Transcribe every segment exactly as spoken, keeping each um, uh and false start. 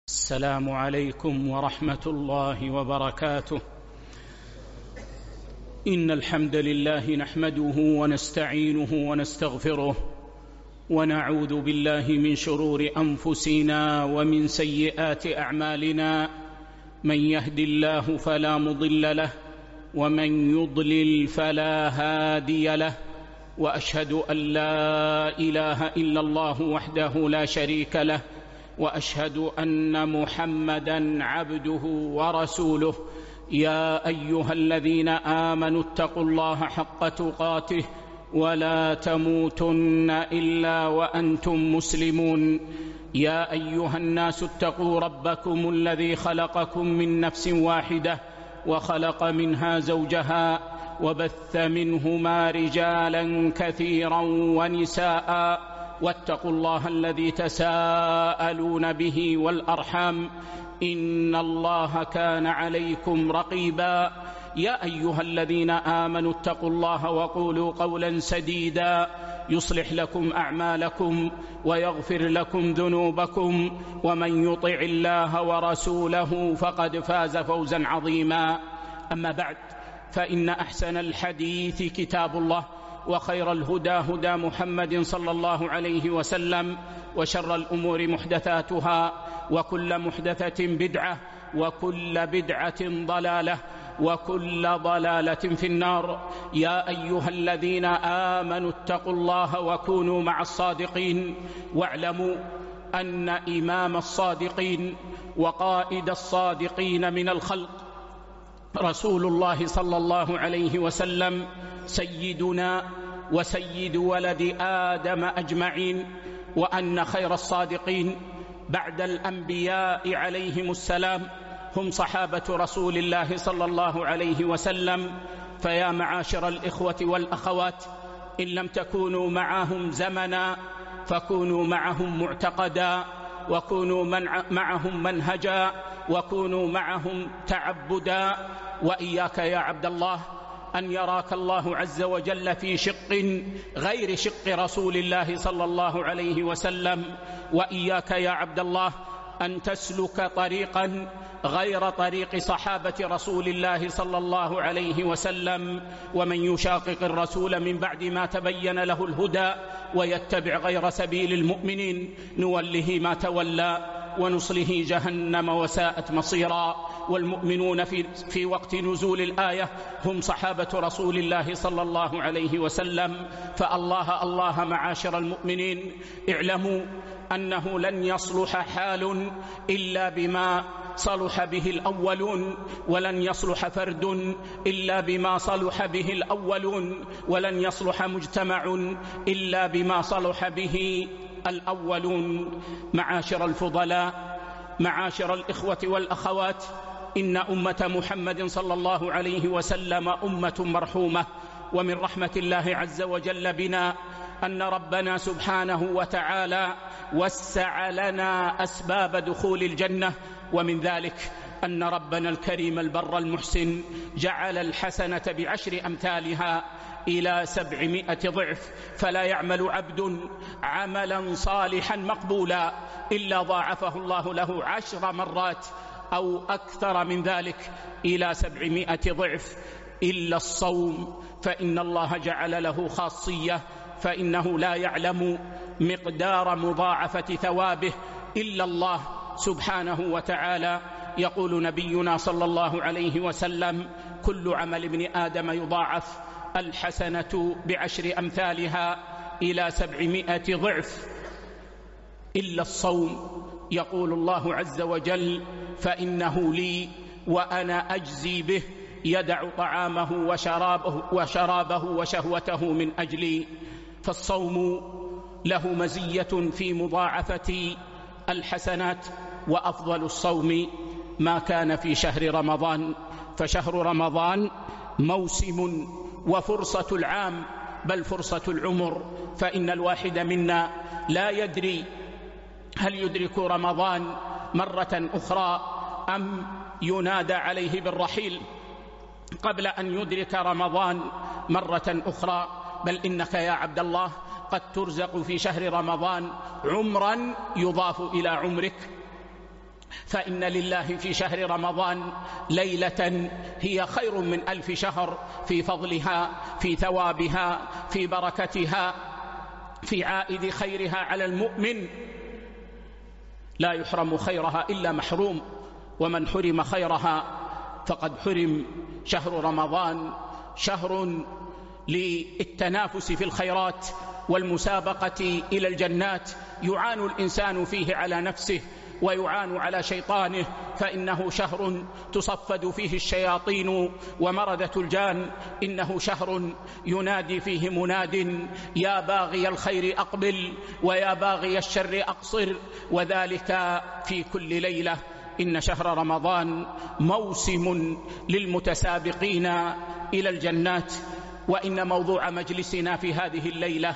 السلام عليكم ورحمة الله وبركاته. إن الحمد لله نحمده ونستعينه ونستغفره ونعوذ بالله من شرور أنفسنا ومن سيئات أعمالنا. من يهد الله فلا مضل له ومن يضلل فلا هادي له، وأشهد أن لا إله إلا الله وحده لا شريك له، وأشهد أن محمدًا عبده ورسوله. يا أيها الذين آمنوا اتقوا الله حق تقاته ولا تموتن إلا وأنتم مسلمون. يا أيها الناس اتقوا ربكم الذي خلقكم من نفس واحدة وخلق منها زوجها وبث منهما رجالا كثيرا ونساء، واتقوا الله الذي تساءلون به والأرحام، إن الله كان عليكم رقيبا. يا أيها الذين آمنوا اتقوا الله وقولوا قولا سديدا يصلح لكم أعمالكم ويغفر لكم ذنوبكم، ومن يطع الله ورسوله فقد فاز فوزا عظيما. أما بعد، فإن أحسن الحديث كتاب الله، وخير الهدى هدى محمد صلى الله عليه وسلم، وشر الأمور محدثاتها، وكل محدثة بدعة، وكل بدعة ضلالة، وكل ضلالة في النار. يا أيها الذين آمنوا اتقوا الله وكونوا مع الصادقين، واعلموا أن إمام الصادقين وقائد الصادقين من الخلق رسول الله صلى الله عليه وسلم، سيدنا وسيد ولد آدم أجمعين، وأن خير الصادقين بعد الأنبياء عليهم السلام هم صحابة رسول الله صلى الله عليه وسلم. فيا معاشر الإخوة والأخوات، إن لم تكونوا معهم زمنا فكونوا معهم معتقدا، وكونوا معهم منهجا، وكونوا معهم تعبدا. وإياك يا عبد الله أن يراك الله عز وجل في شق غير شق رسول الله صلى الله عليه وسلم، وإياك يا عبد الله أن تسلك طريقا غير طريق صحابة رسول الله صلى الله عليه وسلم. ومن يشاقق الرسول من بعد ما تبين له الهدى ويتبع غير سبيل المؤمنين نوله ما تولى ونصله جهنم وساءت مصيرا. والمؤمنون في, في وقت نزول الآية هم صحابة رسول الله صلى الله عليه وسلم. فالله الله معاشر المؤمنين، اعلموا أنه لن يصلح حال إلا بما صلح به الأولون، ولن يصلح فرد إلا بما صلح به الأولون، ولن يصلح مجتمع إلا بما صلح به الأولون. معاشر الفضلاء، معاشر الإخوة والأخوات، إن أمة محمد صلى الله عليه وسلم أمة مرحومة. ومن رحمة الله عز وجل بنا أن ربنا سبحانه وتعالى وسع لنا أسباب دخول الجنة، ومن ذلك أن ربنا الكريم البر المحسن جعل الحسنة بعشر أمثالها إلى سبعمائة ضعف. فلا يعمل عبد عملا صالحا مقبولا إلا ضاعفه الله له عشر مرات أو أكثر من ذلك إلى سبعمائة ضعف، إلا الصوم، فإن الله جعل له خاصية، فإنه لا يعلم مقدار مضاعفة ثوابه إلا الله سبحانه وتعالى. يقول نبينا صلى الله عليه وسلم: كل عمل ابن آدم يضاعف، الحسنة بعشر أمثالها إلى سبعمائة ضعف إلا الصوم. يقول الله عز وجل: فإنه لي وأنا أجزي به، يدع طعامه وشرابه, وشرابه وشهوته من أجلي. فالصوم له مزية في مضاعفة الحسنات، وأفضل الصوم ما كان في شهر رمضان. فشهر رمضان موسم وفرصة العام، بل فرصة العمر، فإن الواحد منا لا يدري هل يدرك رمضان مرة أخرى أم ينادى عليه بالرحيل قبل أن يدرك رمضان مرة أخرى. بل إنك يا عبد الله قد ترزق في شهر رمضان عمرا يضاف إلى عمرك، فإن لله في شهر رمضان ليلة هي خير من ألف شهر في فضلها، في ثوابها، في بركتها، في عائد خيرها على المؤمن. لا يحرم خيرها إلا محروم، ومن حرم خيرها فقد حرم. شهر رمضان شهر للتنافس في الخيرات والمسابقة إلى الجنات، يعان الإنسان فيه على نفسه ويعان على شيطانه، فإنه شهر تصفد فيه الشياطين ومردة الجان. إنه شهر ينادي فيه مناد: يا باغي الخير أقبل ويا باغي الشر أقصر، وذلك في كل ليلة. إن شهر رمضان موسم للمتسابقين إلى الجنات. وإن موضوع مجلسنا في هذه الليلة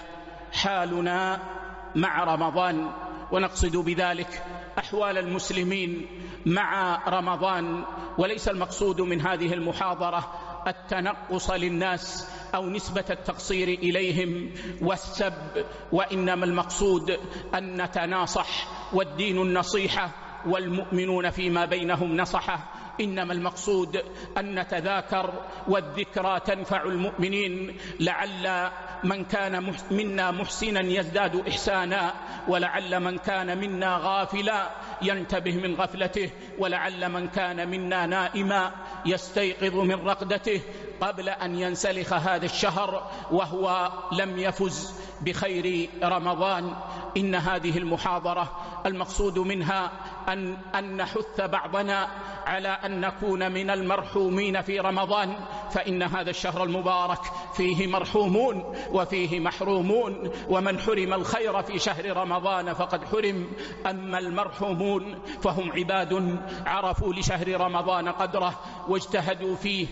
حالنا مع رمضان، ونقصد بذلك أحوال المسلمين مع رمضان. وليس المقصود من هذه المحاضرة التنقص للناس أو نسبة التقصير إليهم والسب، وإنما المقصود أن نتناصح، والدين النصيحة، والمؤمنون فيما بينهم نصحة. إنما المقصود أن نتذاكر، والذكرى تنفع المؤمنين. لعل من كان منا محسنا يزداد إحسانا، ولعل من كان منا غافلا ينتبه من غفلته، ولعل من كان منا نائما يستيقظ من رقدته قبل أن ينسلخ هذا الشهر وهو لم يفز بخير رمضان. إن هذه المحاضرة المقصود منها أن, أن نحث بعضنا على أن نكون من المرحومين في رمضان، فإن هذا الشهر المبارك فيه مرحومون وفيه محرومون، ومن حرم الخير في شهر رمضان فقد حرم. أما المرحومون فهم عباد عرفوا لشهر رمضان قدره واجتهدوا فيه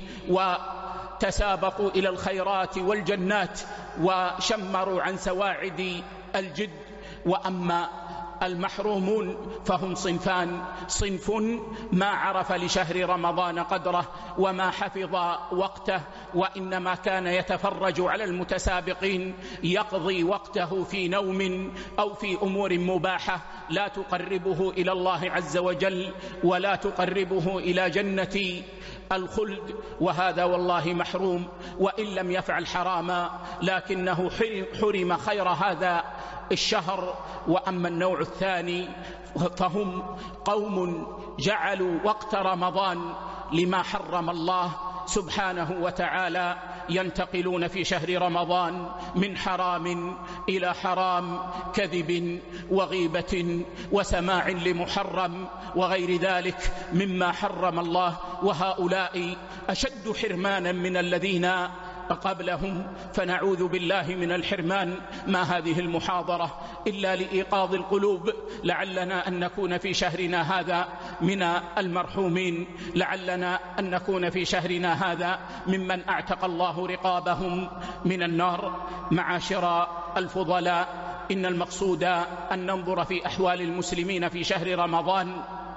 وتسابقوا إلى الخيرات والجنات وشمروا عن سواعد الجد. وأما المحرومون فهم صنفان: صنف ما عرف لشهر رمضان قدره وما حفظ وقته، وإنما كان يتفرج على المتسابقين، يقضي وقته في نوم أو في أمور مباحة لا تقربه إلى الله عز وجل ولا تقربه إلى جنة الخلد، وهذا والله محروم، وإن لم يفعل حراما لكنه حرم خير هذا الشهر. وأما النوع الثاني فهم قوم جعلوا وقت رمضان لما حرم الله سبحانه وتعالى، ينتقلون في شهر رمضان من حرام إلى حرام، كذب وغيبة وسماع لمحرم وغير ذلك مما حرم الله، وهؤلاء أشد حرمانا من الذين قبلهم. فنعوذ بالله من الحرمان. ما هذه المحاضرة إلا لإيقاظ القلوب، لعلنا أن نكون في شهرنا هذا من المرحومين، لعلنا أن نكون في شهرنا هذا ممن أعتق الله رقابهم من النار. معاشر الفضلاء، إن المقصود أن ننظر في أحوال المسلمين في شهر رمضان،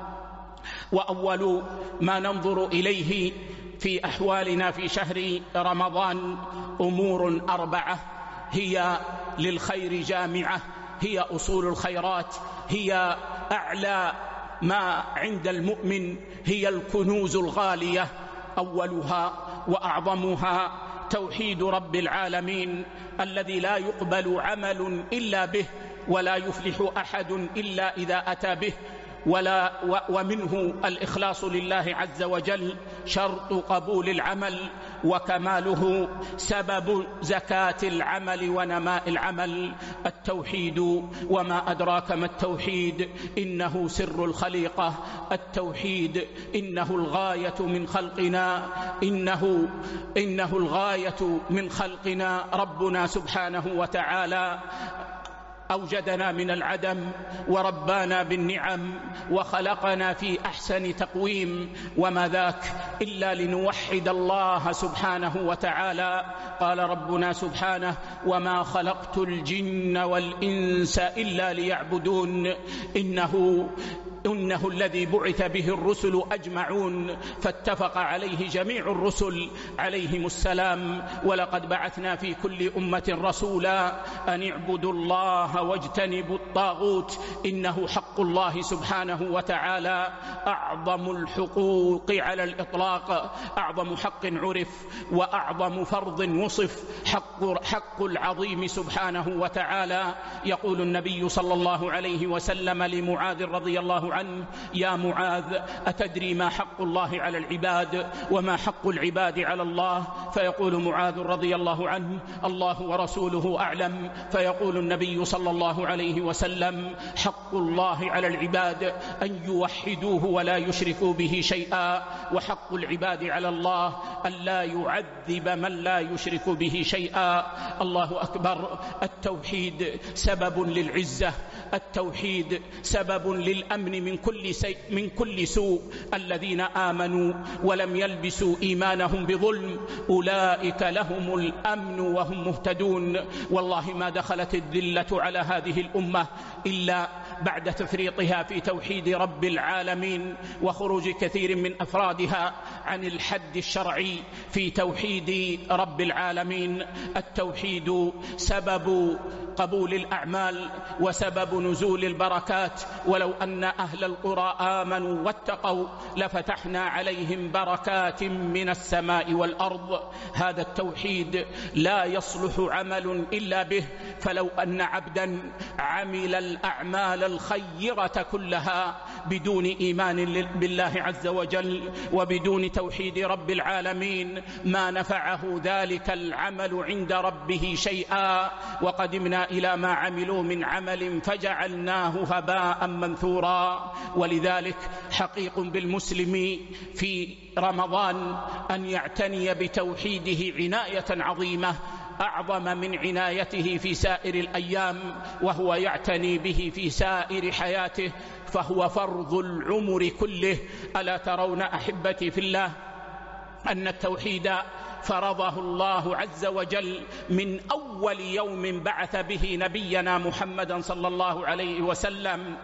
وأول ما ننظر إليه في أحوالنا في شهر رمضان أمور أربعة هي للخير جامعة، هي أصول الخيرات، هي أعلى ما عند المؤمن، هي الكنوز الغالية. أولها وأعظمها توحيد رب العالمين الذي لا يقبل عمل إلا به، ولا يفلح أحد إلا إذا أتى به، ولا ومنه الإخلاص لله عز وجل شرط قبول العمل وكماله سبب زكاة العمل ونماء العمل. التوحيد، وما أدراك ما التوحيد، إنه سر الخليقة. التوحيد إنه الغاية من خلقنا، إنه, إنه الغاية من خلقنا. ربنا سبحانه وتعالى أوجدنا من العدم وربانا بالنعم وخلقنا في أحسن تقويم، وما ذاك إلا لنوحد الله سبحانه وتعالى. قال ربنا سبحانه: وما خلقت الجن والإنس إلا ليعبدون. إنه, إنه الذي بعث به الرسل أجمعون، فاتفق عليه جميع الرسل عليهم السلام. ولقد بعثنا في كل أمة رسولا أن اعبدوا الله واجتنبوا الطاغوت، إنه حق الله سبحانه وتعالى أعظم الحقوق على الإطلاق، أعظم حق عرف وأعظم فرض وصف، حق, حق العظيم سبحانه وتعالى. يقول النبي صلى الله عليه وسلم لمعاذ رضي الله عنه: يا معاذ، أتدري ما حق الله على العباد وما حق العباد على الله؟ فيقول معاذ رضي الله عنه: الله ورسوله أعلم. فيقول النبي صلى الله عليه وسلم: حق الله على العباد أن يوحدوه ولا يشركوا به شيئا، وحق العباد على الله أن لا يعذب من لا يشرك به شيئا. الله أكبر. التوحيد سبب للعزة، التوحيد سبب للأمن من كل سي... من كل سوء. الذين آمنوا ولم يلبسوا إيمانهم بظلم أولئك لهم الأمن وهم مهتدون. والله ما دخلت الذلة على هذه الأمة إلا بعد تفريطها في توحيد رب العالمين وخروج كثير من أفرادها عن الحد الشرعي في توحيد رب العالمين. التوحيد سبب قبول الأعمال وسبب نزول البركات. ولو أن أهل القرى آمنوا واتقوا لفتحنا عليهم بركات من السماء والأرض. هذا التوحيد لا يصلح عمل إلا به. فلو أن عبدا عمل الأعمال الخيرة كلها بدون إيمان بالله عز وجل وبدون توحيد رب العالمين ما نفعه ذلك العمل عند ربه شيئا. وقدمنا إلى ما عملوا من عمل فجعلناه هباء منثورا. ولذلك حقيق بالمسلم في رمضان أن يعتني بتوحيده عناية عظيمة أعظم من عنايته في سائر الأيام، وهو يعتني به في سائر حياته، فهو فرض العمر كله. ألا ترون أحبتي في الله أن التوحيد فرضه الله عز وجل من أول يوم بعث به نبينا محمدا صلى الله عليه وسلم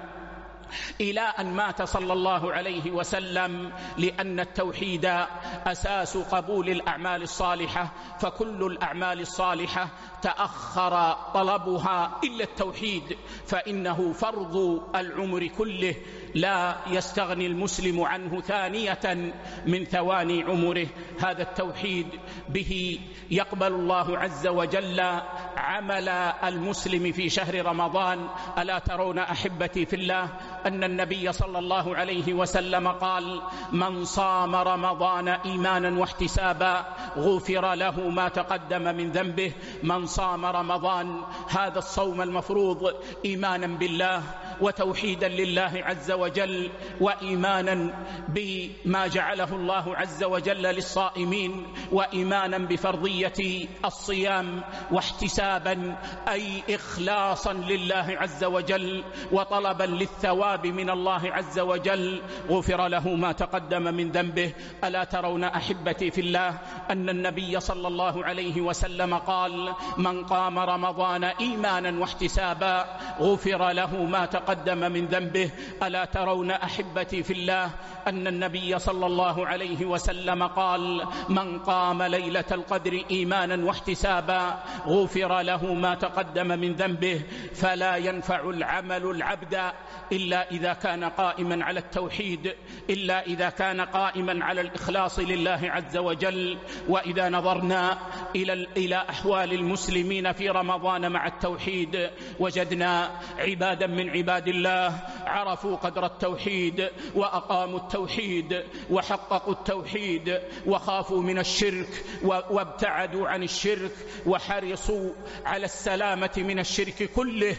إلى أن مات صلى الله عليه وسلم، لأن التوحيد أساس قبول الأعمال الصالحة. فكل الأعمال الصالحة تأخر طلبها إلا التوحيد، فإنه فرض العمر كله لا يستغني المسلم عنه ثانية من ثواني عمره. هذا التوحيد به يقبل الله عز وجل عمل المسلم في شهر رمضان. ألا ترون أحبتي في الله أن النبي صلى الله عليه وسلم قال: من صام رمضان إيمانا واحتسابا غفر له ما تقدم من ذنبه. من صام رمضان، هذا الصوم المفروض إيمانا بالله وتوحيدا لله عز وجل وإيمانا بما جعله الله عز وجل للصائمين وإيمانا بفرضية الصيام واحتسابا أي إخلاصا لله عز وجل وطلبا للثواب من الله عز وجل غفر له ما تقدم من ذنبه. ألا ترون أحبتي في الله أن النبي صلى الله عليه وسلم قال: من قام رمضان إيمانا واحتسابا غفر له ما تقدم من ذنبه. ألا ترون أحبتي في الله أن النبي صلى الله عليه وسلم قال: من قام ليلة القدر إيمانا واحتسابا غفر له ما تقدم من ذنبه. فلا ينفع العمل العبد إلا إذا كان قائما على التوحيد، إلا إذا كان قائما على الإخلاص لله عز وجل. وإذا نظرنا إلى إلى أحوال المسلمين في رمضان مع التوحيد وجدنا عبادا من عباد الله عرفوا قدر التوحيد وأقاموا التوحيد وحققوا التوحيد وخافوا من الشرك وابتعدوا عن الشرك وحرصوا على السلامة من الشرك كله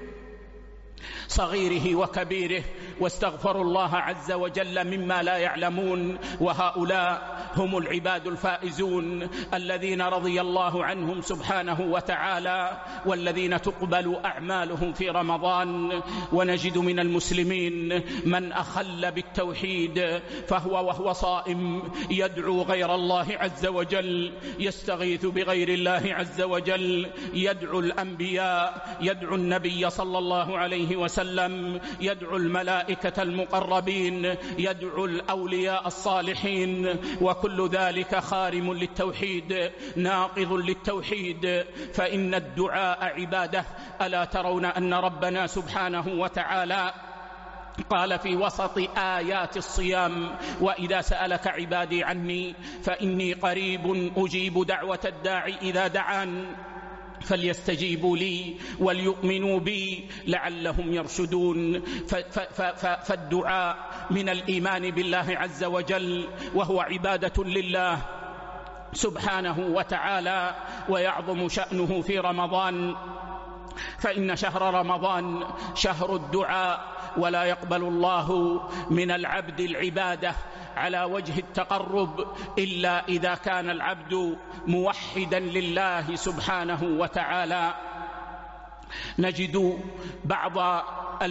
صغيره وكبيره، واستغفروا الله عز وجل مما لا يعلمون. وهؤلاء هم العباد الفائزون الذين رضي الله عنهم سبحانه وتعالى والذين تقبل أعمالهم في رمضان. ونجد من المسلمين من أخل بالتوحيد فهو وهو صائم يدعو غير الله عز وجل، يستغيث بغير الله عز وجل، يدعو الأنبياء، يدعو النبي صلى الله عليه وسلم وسلم يدعو الملائكة المقربين، يدعو الأولياء الصالحين، وكل ذلك خارم للتوحيد ناقض للتوحيد، فإن الدعاء عبادة. ألا ترون أن ربنا سبحانه وتعالى قال في وسط آيات الصيام: وإذا سألك عبادي عني فإني قريب أجيب دعوة الداعي إذا دعان فليستجيبوا لي وليؤمنوا بي لعلهم يرشدون. فالدعاء من الإيمان بالله عز وجل، وهو عبادة لله سبحانه وتعالى، ويعظم شأنه في رمضان، فإن شهر رمضان شهر الدعاء، ولا يقبل الله من العبد العبادة على وجه التقرب إلا إذا كان العبد موحدا لله سبحانه وتعالى. نجد بعض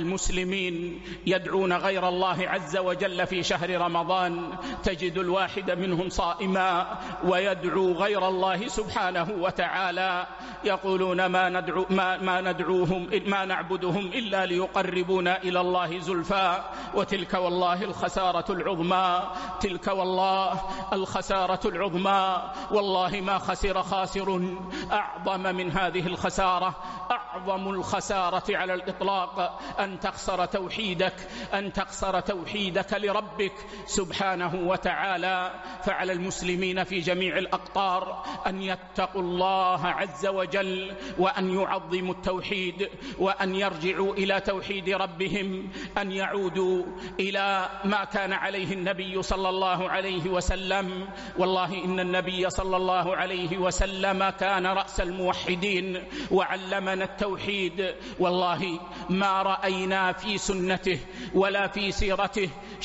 المسلمين يدعون غير الله عز وجل في شهر رمضان، تجد الواحد منهم صائما ويدعو غير الله سبحانه وتعالى، يقولون ما, ندعو ما, ما ندعوهم ما نعبدهم إلا ليقربونا إلى الله زلفى، وتلك والله الخسارة العظمى، تلك والله الخسارة العظمى. والله ما خسر خاسر أعظم من هذه الخسارة، أعظم الخسارة على الإطلاق أن تخسر توحيدك، أن تخسر توحيدك لربك سبحانه وتعالى. فعلى المسلمين في جميع الأقطار أن يتقوا الله عز وجل، وأن يعظموا التوحيد، وأن يرجعوا إلى توحيد ربهم، أن يعودوا إلى ما كان عليه النبي صلى الله عليه وسلم. والله إن النبي صلى الله عليه وسلم كان رأس الموحدين وعلمنا التوحيد. والله ما رأينا في سنته ولا في سيرته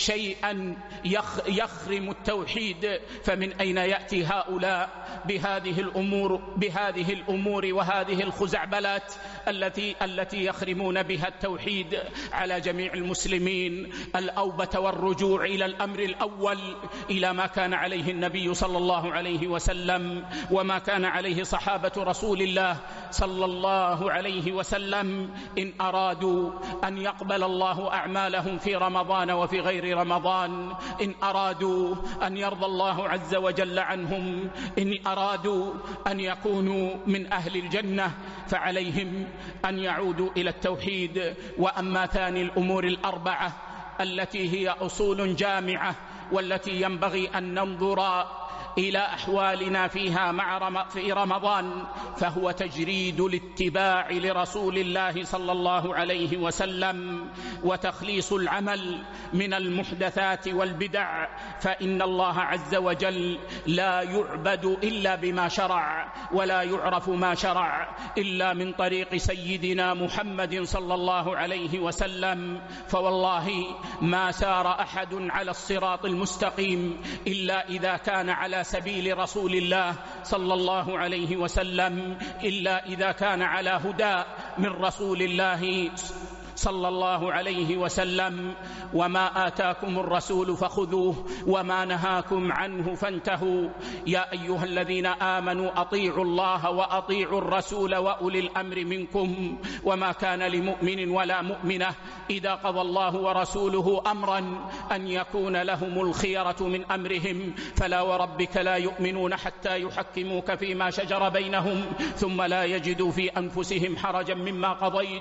شيئا يخرم التوحيد، فمن أين يأتي هؤلاء بهذه الأمور بهذه الأمور وهذه الخزعبلات التي التي يخرمون بها التوحيد على جميع المسلمين؟ الأوبة والرجوع إلى الأمر الأول، إلى ما كان عليه النبي صلى الله عليه وسلم وما كان عليه صحابة رسول الله صلى الله عليه وسلم، إن أرادوا أن يقبل الله أعمالهم في رمضان وفي غير رمضان، إن أرادوا أن يرضى الله عز وجل عنهم، إن أرادوا أن يكونوا من أهل الجنة، فعليهم أن يعودوا إلى التوحيد. وأما ثاني الأمور الأربعة التي هي أصول جامعة، والتي ينبغي أن ننظر إلى أحوالنا فيها مع رم... في رمضان، فهو تجريد الاتباع لرسول الله صلى الله عليه وسلم، وتخليص العمل من المحدثات والبدع، فإن الله عز وجل لا يعبد إلا بما شرع، ولا يعرف ما شرع إلا من طريق سيدنا محمد صلى الله عليه وسلم. فوالله ما سار أحد على الصراط المستقيم إلا إذا كان على سبيل رسول الله صلى الله عليه وسلم، إلا إذا كان على هدى من رسول الله صلى الله عليه وسلم. وما آتاكم الرسول فخذوه وما نهاكم عنه فانتهوا. يا أيها الذين آمنوا أطيعوا الله وأطيعوا الرسول وأولي الأمر منكم، وما كان لمؤمن ولا مؤمنة إذا قضى الله ورسوله أمرا أن يكون لهم الخيرة من أمرهم، فلا وربك لا يؤمنون حتى يحكموك فيما شجر بينهم ثم لا يجدوا في أنفسهم حرجا مما قضيت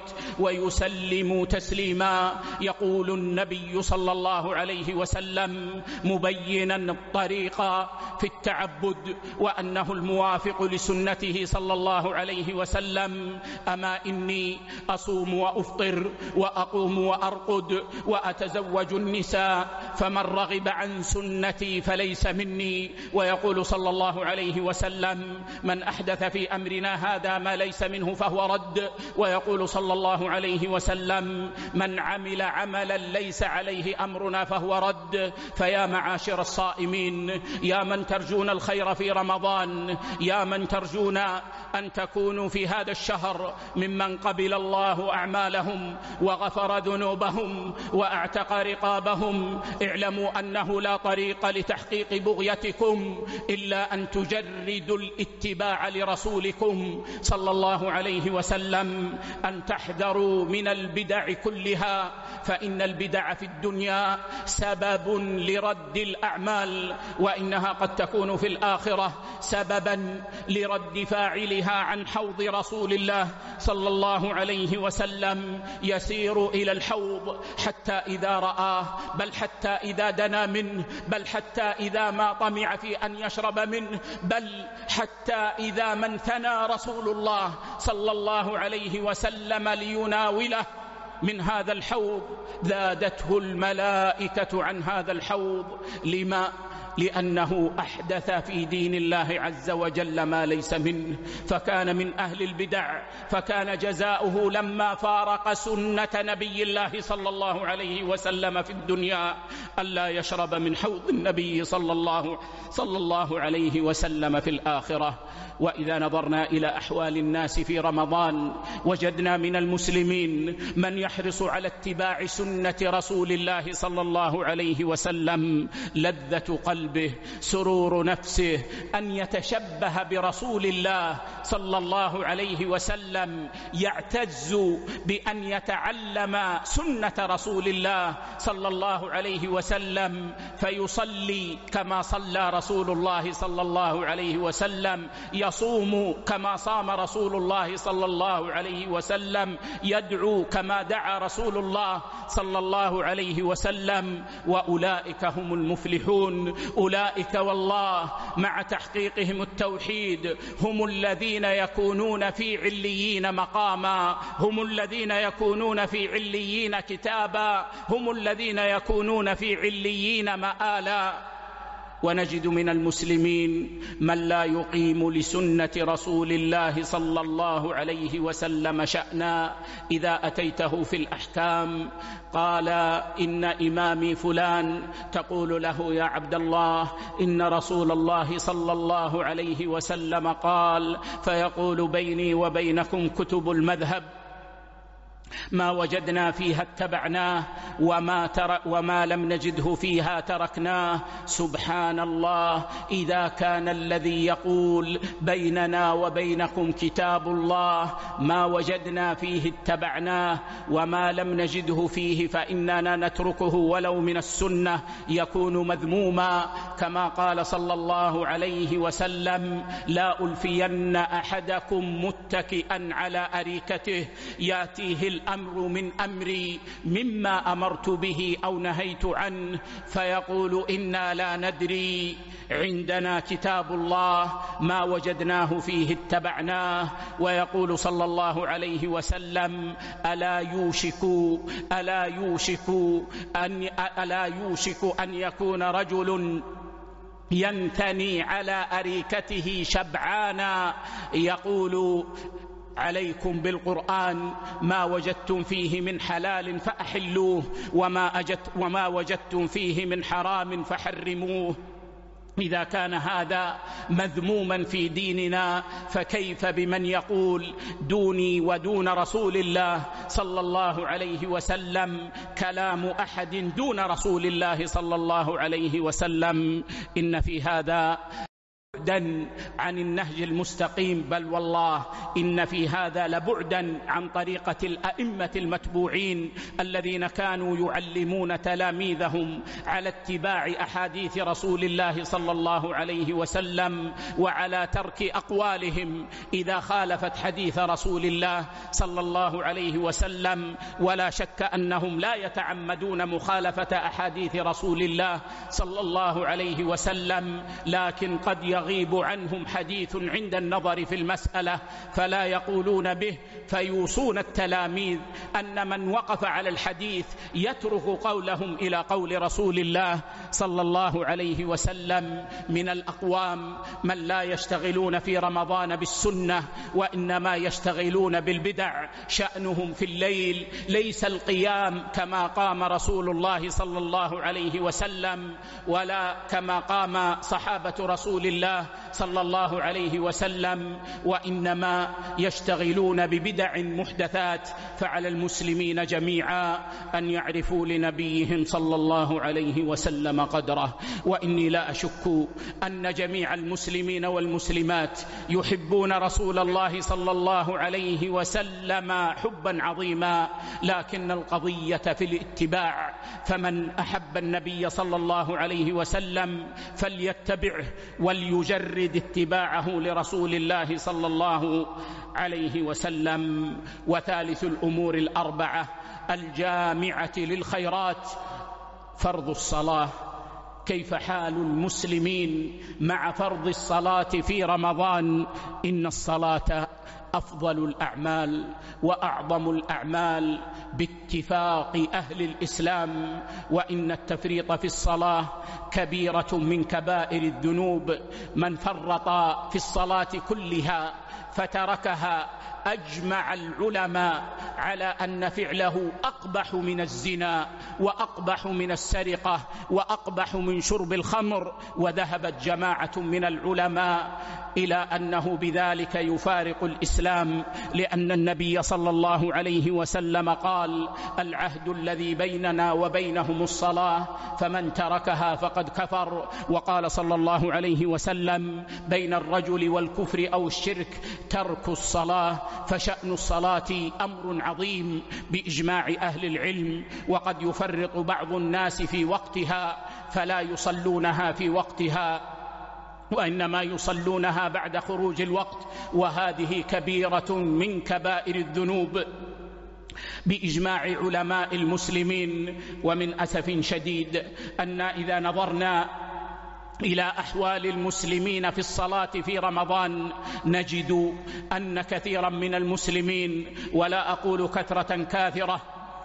ويسلموا تسليما. يقول النبي صلى الله عليه وسلم مبينا الطريق في التعبد وأنه الموافق لسنته صلى الله عليه وسلم: أما إني أصوم وأفطر وأقوم وأرقد وأتزوج النساء، فمن رغب عن سنتي فليس مني. ويقول صلى الله عليه وسلم: من أحدث في أمرنا هذا ما ليس منه فهو رد. ويقول صلى الله عليه وسلم: من عمل عملا ليس عليه أمرنا فهو رد. فيا معاشر الصائمين، يا من ترجون الخير في رمضان، يا من ترجون أن تكونوا في هذا الشهر ممن قبل الله أعمالهم وغفر ذنوبهم وأعتق رقابهم، اعلموا أنه لا طريق لتحقيق بغيتكم إلا أن تجردوا الاتباع لرسولكم صلى الله عليه وسلم، أن تحذروا من البدع البدع كلها، فإن البدع في الدنيا سبب لرد الأعمال، وإنها قد تكون في الآخرة سببا لرد فاعلها عن حوض رسول الله صلى الله عليه وسلم. يسير إلى الحوض حتى إذا رآه، بل حتى إذا دنا منه، بل حتى إذا ما طمع في أن يشرب منه، بل حتى إذا من ثنى رسول الله صلى الله عليه وسلم ليناوله من هذا الحوض ذادته الملائكة عن هذا الحوض. لما؟ لأنه أحدث في دين الله عز وجل ما ليس منه، فكان من أهل البدع، فكان جزاؤه لما فارق سنة نبي الله صلى الله عليه وسلم في الدنيا ألا يشرب من حوض النبي صلى الله, صلى الله عليه وسلم في الآخرة. وإذا نظرنا إلى أحوال الناس في رمضان وجدنا من المسلمين من يحرص على اتباع سنة رسول الله صلى الله عليه وسلم، لذة قلبه، سرور نفسه أن يتشبه برسول الله صلى الله عليه وسلم، يعتز بأن يتعلم سنة رسول الله صلى الله عليه وسلم فيصلي كما صلى رسول الله صلى الله عليه وسلم، يصوم كما صام رسول الله صلى الله عليه وسلم، يدعو كما دعا رسول الله صلى الله عليه وسلم. وأولئك هم المفلحون. أولئك والله مع تحقيقهم التوحيد هم الذين يكونون في عليين مقاما، هم الذين يكونون في عليين كتابا، هم الذين يكونون في عليين مآلا. ونجد من المسلمين من لا يقيم لسنة رسول الله صلى الله عليه وسلم شأنا. إذا أتيته في الأحكام قال إن إمامي فلان، تقول له يا عبد الله إن رسول الله صلى الله عليه وسلم قال، فيقول بيني وبينكم كتب المذهب ما وجدنا فيها اتبعناه وما, تر وما لم نجده فيها تركناه. سبحان الله، إذا كان الذي يقول بيننا وبينكم كتاب الله ما وجدنا فيه اتبعناه وما لم نجده فيه فإننا نتركه ولو من السنة، يكون مذموما. كما قال صلى الله عليه وسلم لا ألفين أحدكم متكئا على أريكته يأتيه الأمر من أمري مما أمرت به أو نهيت عنه فيقول إنا لا ندري، عندنا كتاب الله ما وجدناه فيه اتبعناه. ويقول صلى الله عليه وسلم ألا يوشك ألا يوشك أن ألا يوشك أن يكون رجل ينثني على أريكته شبعانا يقول عليكم بالقرآن ما وجدتم فيه من حلال فأحلوه وما, أجد وما وجدتم فيه من حرام فحرموه. إذا كان هذا مذموما في ديننا فكيف بمن يقول دوني ودون رسول الله صلى الله عليه وسلم كلام أحد دون رسول الله صلى الله عليه وسلم؟ إن في هذا بعدا عن النهج المستقيم، بل والله إن في هذا لبعدا عن طريقة الأئمة المتبوعين الذين كانوا يعلمون تلاميذهم على اتباع أحاديث رسول الله صلى الله عليه وسلم وعلى ترك أقوالهم إذا خالفت حديث رسول الله صلى الله عليه وسلم. ولا شك أنهم لا يتعمدون مخالفة أحاديث رسول الله صلى الله عليه وسلم، لكن قد يغيب عنهم حديث عند النظر في المسألة فلا يقولون به، فيوصون التلاميذ أن من وقف على الحديث يترك قولهم إلى قول رسول الله صلى الله عليه وسلم. من الأقوام من لا يشتغلون في رمضان بالسنة وإنما يشتغلون بالبدع، شأنهم في الليل ليس القيام كما قام رسول الله صلى الله عليه وسلم ولا كما قام صحابة رسول الله الله صلى الله عليه وسلم، وإنما يشتغلون ببدع محدثات. فعلى المسلمين جميعا أن يعرفوا لنبيهم صلى الله عليه وسلم قدره. وإني لا أشك أن جميع المسلمين والمسلمات يحبون رسول الله صلى الله عليه وسلم حبا عظيما، لكن القضية في الاتباع. فمن أحب النبي صلى الله عليه وسلم فليتبعه وليجرد اتباعه لرسول الله صلى الله عليه وسلم. وثالث الأمور الأربعة الجامعة للخيرات فرض الصلاة. كيف حال المسلمين مع فرض الصلاة في رمضان؟ إن الصلاة أفضل الأعمال وأعظم الأعمال باتفاق أهل الإسلام، وإن التفريط في الصلاة كبيرة من كبائر الذنوب. من فرط في الصلاة كلها فتركها أجمع العلماء على أن فعله أقبح من الزنا وأقبح من السرقة وأقبح من شرب الخمر. وذهبت جماعة من العلماء إلى أنه بذلك يفارق الإسلام، لأن النبي صلى الله عليه وسلم قال: العهد الذي بيننا وبينهم الصلاة فمن تركها فقد كفر. وقال صلى الله عليه وسلم: بين الرجل والكفر أو الشرك ترك الصلاة. فشأن الصلاة أمر عظيم بإجماع أهل العلم، وقد يفرط بعض الناس في وقتها فلا يصلونها في وقتها، وإنما يصلونها بعد خروج الوقت، وهذه كبيرة من كبائر الذنوب بإجماع علماء المسلمين. ومن أسف شديد أن إذا نظرنا إلى أحوال المسلمين في الصلاة في رمضان نجد أن كثيرا من المسلمين، ولا أقول كثرة كاثرة،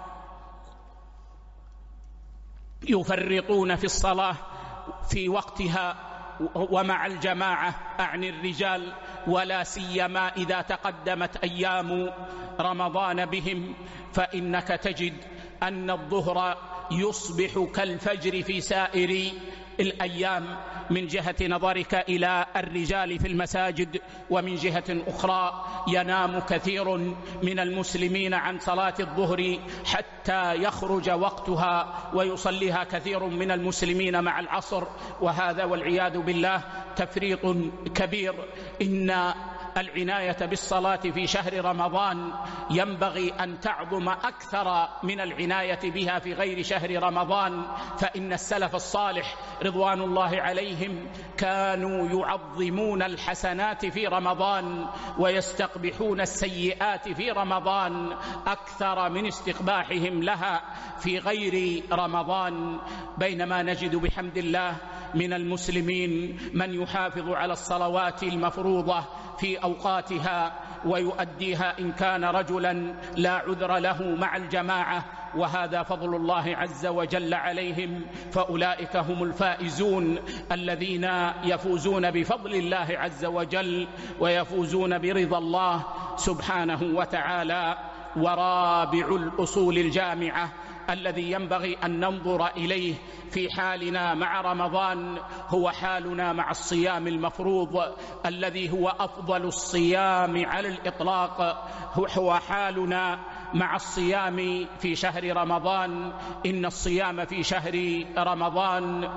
يفرطون في الصلاة في وقتها ومع الجماعة، أعني الرجال، ولا سيما إذا تقدمت أيام رمضان بهم، فإنك تجد أن الظهر يصبح كالفجر في سائر الأيام من جهة نظرك إلى الرجال في المساجد، ومن جهة أخرى ينام كثير من المسلمين عن صلاة الظهر حتى يخرج وقتها، ويصليها كثير من المسلمين مع العصر، وهذا والعياذ بالله تفريط كبير. إن العناية بالصلاة في شهر رمضان ينبغي أن تعظم أكثر من العناية بها في غير شهر رمضان، فإن السلف الصالح رضوان الله عليهم كانوا يعظمون الحسنات في رمضان ويستقبحون السيئات في رمضان أكثر من استقباحهم لها في غير رمضان. بينما نجد بحمد الله من المسلمين من يحافظ على الصلوات المفروضة في أوقاتها ويؤديها إن كان رجلا لا عذر له مع الجماعة، وهذا فضل الله عز وجل عليهم، فأولئك هم الفائزون الذين يفوزون بفضل الله عز وجل ويفوزون برضا الله سبحانه وتعالى. ورابع الأصول الجامعة الذي ينبغي أن ننظر إليه في حالنا مع رمضان هو حالنا مع الصيام المفروض الذي هو أفضل الصيام على الإطلاق، هو حالنا مع الصيام في شهر رمضان. إن الصيام في شهر رمضان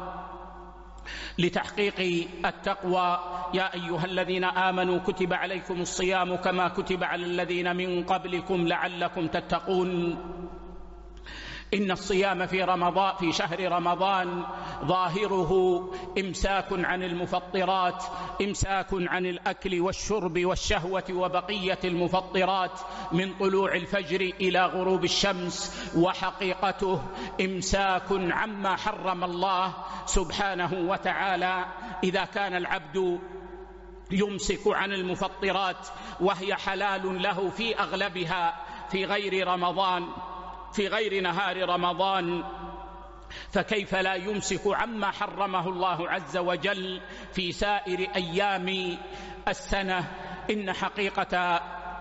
لتحقيق التقوى. يا أيها الذين آمنوا كتب عليكم الصيام كما كتب على الذين من قبلكم لعلكم تتقون. إن الصيام في رمضان في شهر رمضان ظاهره إمساك عن المفطرات، إمساك عن الأكل والشرب والشهوة وبقية المفطرات من طلوع الفجر إلى غروب الشمس، وحقيقته إمساك عما حرم الله سبحانه وتعالى. إذا كان العبد يمسك عن المفطرات وهي حلال له في أغلبها في غير رمضان في غير نهار رمضان، فكيف لا يمسك عما حرمه الله عز وجل في سائر أيام السنة؟ إن حقيقة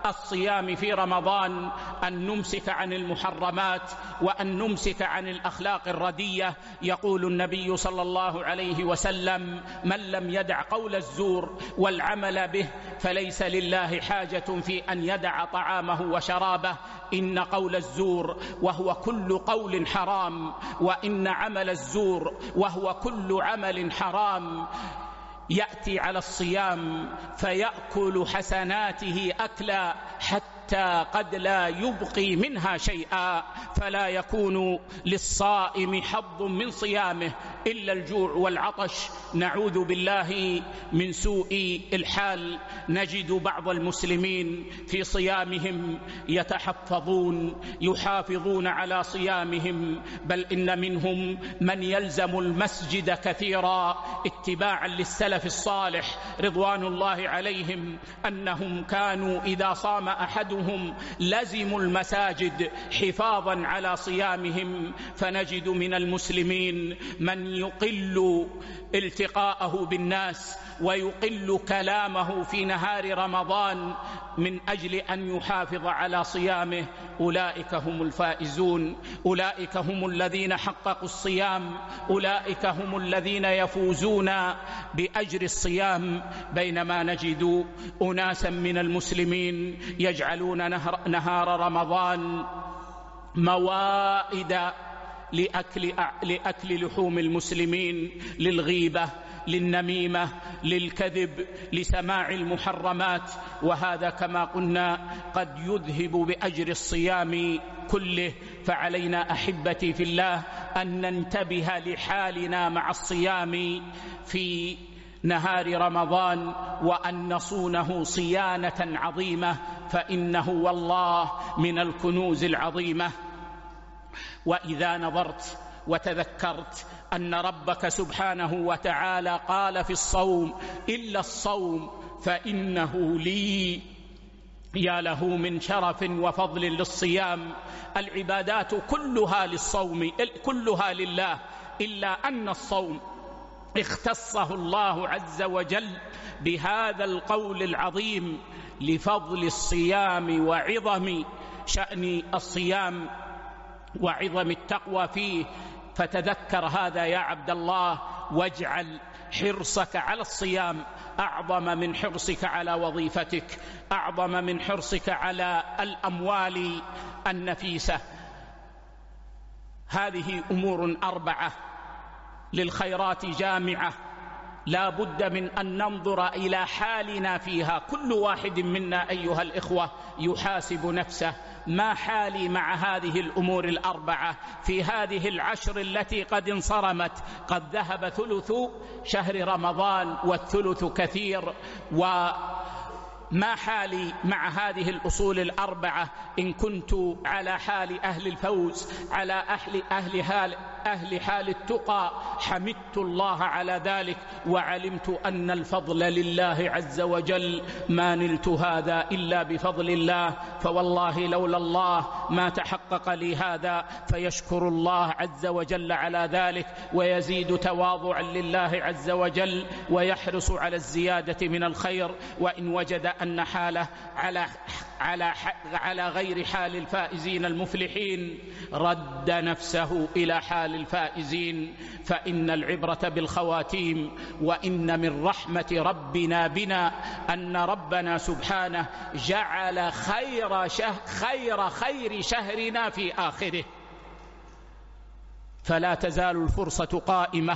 الصيام في رمضان أن نمسك عن المحرمات وأن نمسك عن الأخلاق الردية. يقول النبي صلى الله عليه وسلم: من لم يدع قول الزور والعمل به فليس لله حاجة في أن يدع طعامه وشرابه. إن قول الزور وهو كل قول حرام، وإن عمل الزور وهو كل عمل حرام، يأتي على الصيام فيأكل حسناته أكلا حتى قد لا يبقي منها شيئا، فلا يكون للصائم حظ من صيامه إلا الجوع والعطش. نعوذ بالله من سوء الحال. نجد بعض المسلمين في صيامهم يتحفظون، يحافظون على صيامهم، بل إن منهم من يلزم المسجد كثيرا اتباعا للسلف الصالح رضوان الله عليهم، أنهم كانوا إذا صام أحدهم لزموا المساجد حفاظا على صيامهم. فنجد من المسلمين من يقل التقاءه بالناس ويقل كلامه في نهار رمضان من أجل أن يحافظ على صيامه. أولئك هم الفائزون، أولئك هم الذين حققوا الصيام، أولئك هم الذين يفوزون بأجر الصيام. بينما نجد أناسا من المسلمين يجعلون نهر, نهار رمضان موائد لأكل, لأكل لحوم المسلمين، للغيبة، للنميمة، للكذب، لسماع المحرمات، وهذا كما قلنا قد يذهب بأجر الصيام كله. فعلينا أحبتي في الله أن ننتبه لحالنا مع الصيام في نهار رمضان، وأن نصونه صيانة عظيمة، فإنه والله من الكنوز العظيمة. وإذا نظرت وتذكرت أن ربك سبحانه وتعالى قال في الصوم: إلا الصوم فإنه لي، يا له من شرف وفضل للصيام. العبادات كلها للصوم، كلها لله، إلا أن الصوم اختصه الله عز وجل بهذا القول العظيم لفضل الصيام وعظم شأن الصيام وعظم التقوى فيه. فتذكر هذا يا عبد الله، واجعل حرصك على الصيام أعظم من حرصك على وظيفتك، أعظم من حرصك على الأموال النفيسة. هذه أمور أربعة للخيرات جامعة، لا بد من أن ننظر إلى حالنا فيها. كل واحد منا أيها الإخوة يحاسب نفسه: ما حالي مع هذه الأمور الأربعة في هذه العشر التي قد انصرمت؟ قد ذهب ثلث شهر رمضان والثلث كثير. وما حالي مع هذه الأصول الأربعة؟ إن كنت على حال أهل الفوز، على أهل, أهل, حال, أهل حال التقى، حمدت الله على ذلك، وعلمت أن الفضل لله عز وجل، ما نلت هذا إلا بفضل الله. فوالله لولا الله ما تحقق لي هذا. فيشكر الله عز وجل على ذلك، ويزيد تواضعا لله عز وجل، ويحرص على الزيادة من الخير. وإن وجد أن حاله على على على غير حال الفائزين المفلحين رد نفسه إلى حال الفائزين، فإن العبرة بالخواتيم. وإن من رحمة ربنا بنا أن ربنا سبحانه جعل خير شهر خير خير شهرنا في آخره. فلا تزال الفرصة قائمة،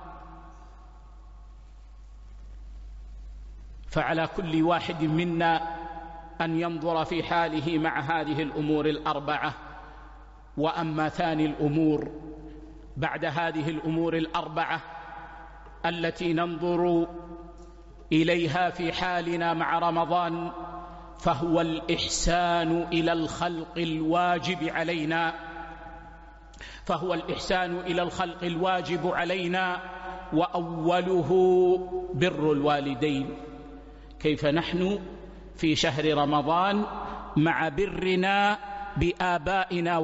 فعلى كل واحد منا أن ينظر في حاله مع هذه الأمور الأربعة. وأما ثاني الأمور بعد هذه الأمور الأربعة التي ننظر إليها في حالنا مع رمضان، فهو الإحسان إلى الخلق الواجب علينا، فهو الإحسان إلى الخلق الواجب علينا، وأوله بر الوالدين. كيف نحن في شهر رمضان مع برنا بآبائنا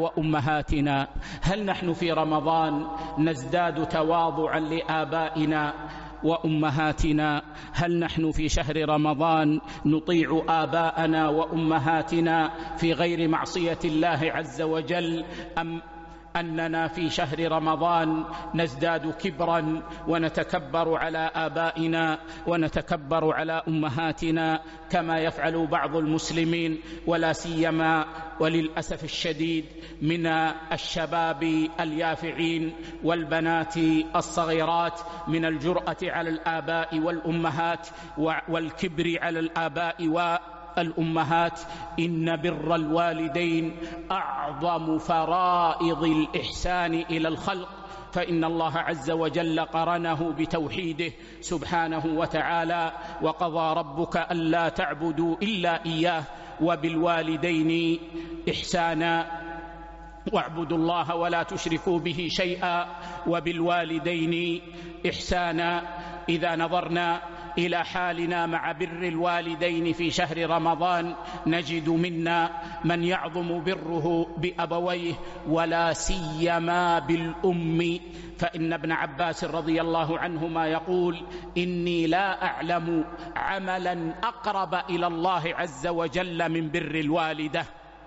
وأمهاتنا؟ هل نحن في رمضان نزداد تواضعا لآبائنا وأمهاتنا. هل نحن في شهر رمضان نطيع آباءنا وأمهاتنا في غير معصية الله عز وجل، أم أننا في شهر رمضان نزداد كبرا ونتكبر على آبائنا ونتكبر على أمهاتنا كما يفعل بعض المسلمين، ولا سيما وللأسف الشديد من الشباب اليافعين والبنات الصغيرات، من الجرأة على الآباء والأمهات والكبر على الآباء والأمهات. إن بر الوالدين أعظم فرائض الإحسان إلى الخلق، فإن الله عز وجل قرنه بتوحيده سبحانه وتعالى: وقضى ربك ألا تعبدوا إلا إياه وبالوالدين إحسانا واعبدوا الله ولا تشركوا به شيئا وبالوالدين إحسانا. إذا نظرنا إلى حالنا مع بر الوالدين في شهر رمضان نجد منا من يعظم بره بأبويه ولا سيما بالأم، فإن ابن عباس رضي الله عنهما يقول: إني لا أعلم عملا أقرب إلى الله عز وجل من بر الوالدة.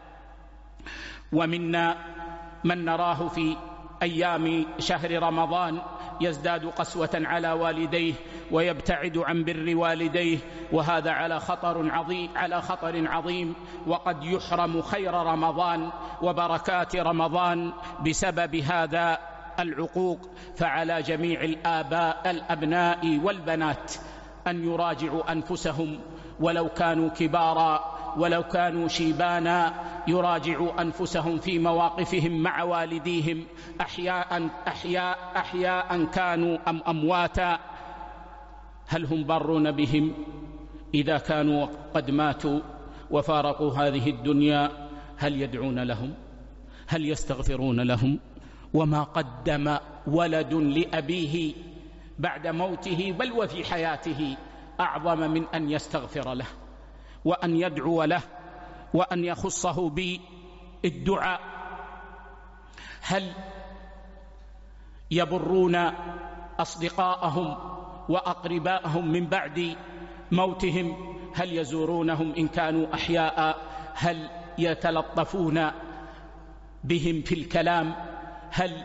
ومنا من نراه في أيام شهر رمضان يزداد قسوة على والديه ويبتعد عن بر والديه، وهذا على خطر عظيم على خطر عظيم وقد يحرم خير رمضان وبركات رمضان بسبب هذا العقوق. فعلى جميع الآباء الأبناء والبنات أن يراجعوا أنفسهم ولو كانوا كبارا ولو كانوا شيبانا، يراجعوا أنفسهم في مواقفهم مع والديهم أحياء أحياء أحياء كانوا أم أمواتا. هل هم بارون بهم إذا كانوا قد ماتوا وفارقوا هذه الدنيا؟ هل يدعون لهم؟ هل يستغفرون لهم؟ وما قدم ولد لأبيه بعد موته بل وفي حياته أعظم من أن يستغفر له وأن يدعو له وأن يخصه بالدعاء. هل يبرون أصدقاءهم وأقرباءهم من بعد موتهم؟ هل يزورونهم إن كانوا أحياء؟ هل يتلطفون بهم في الكلام؟ هل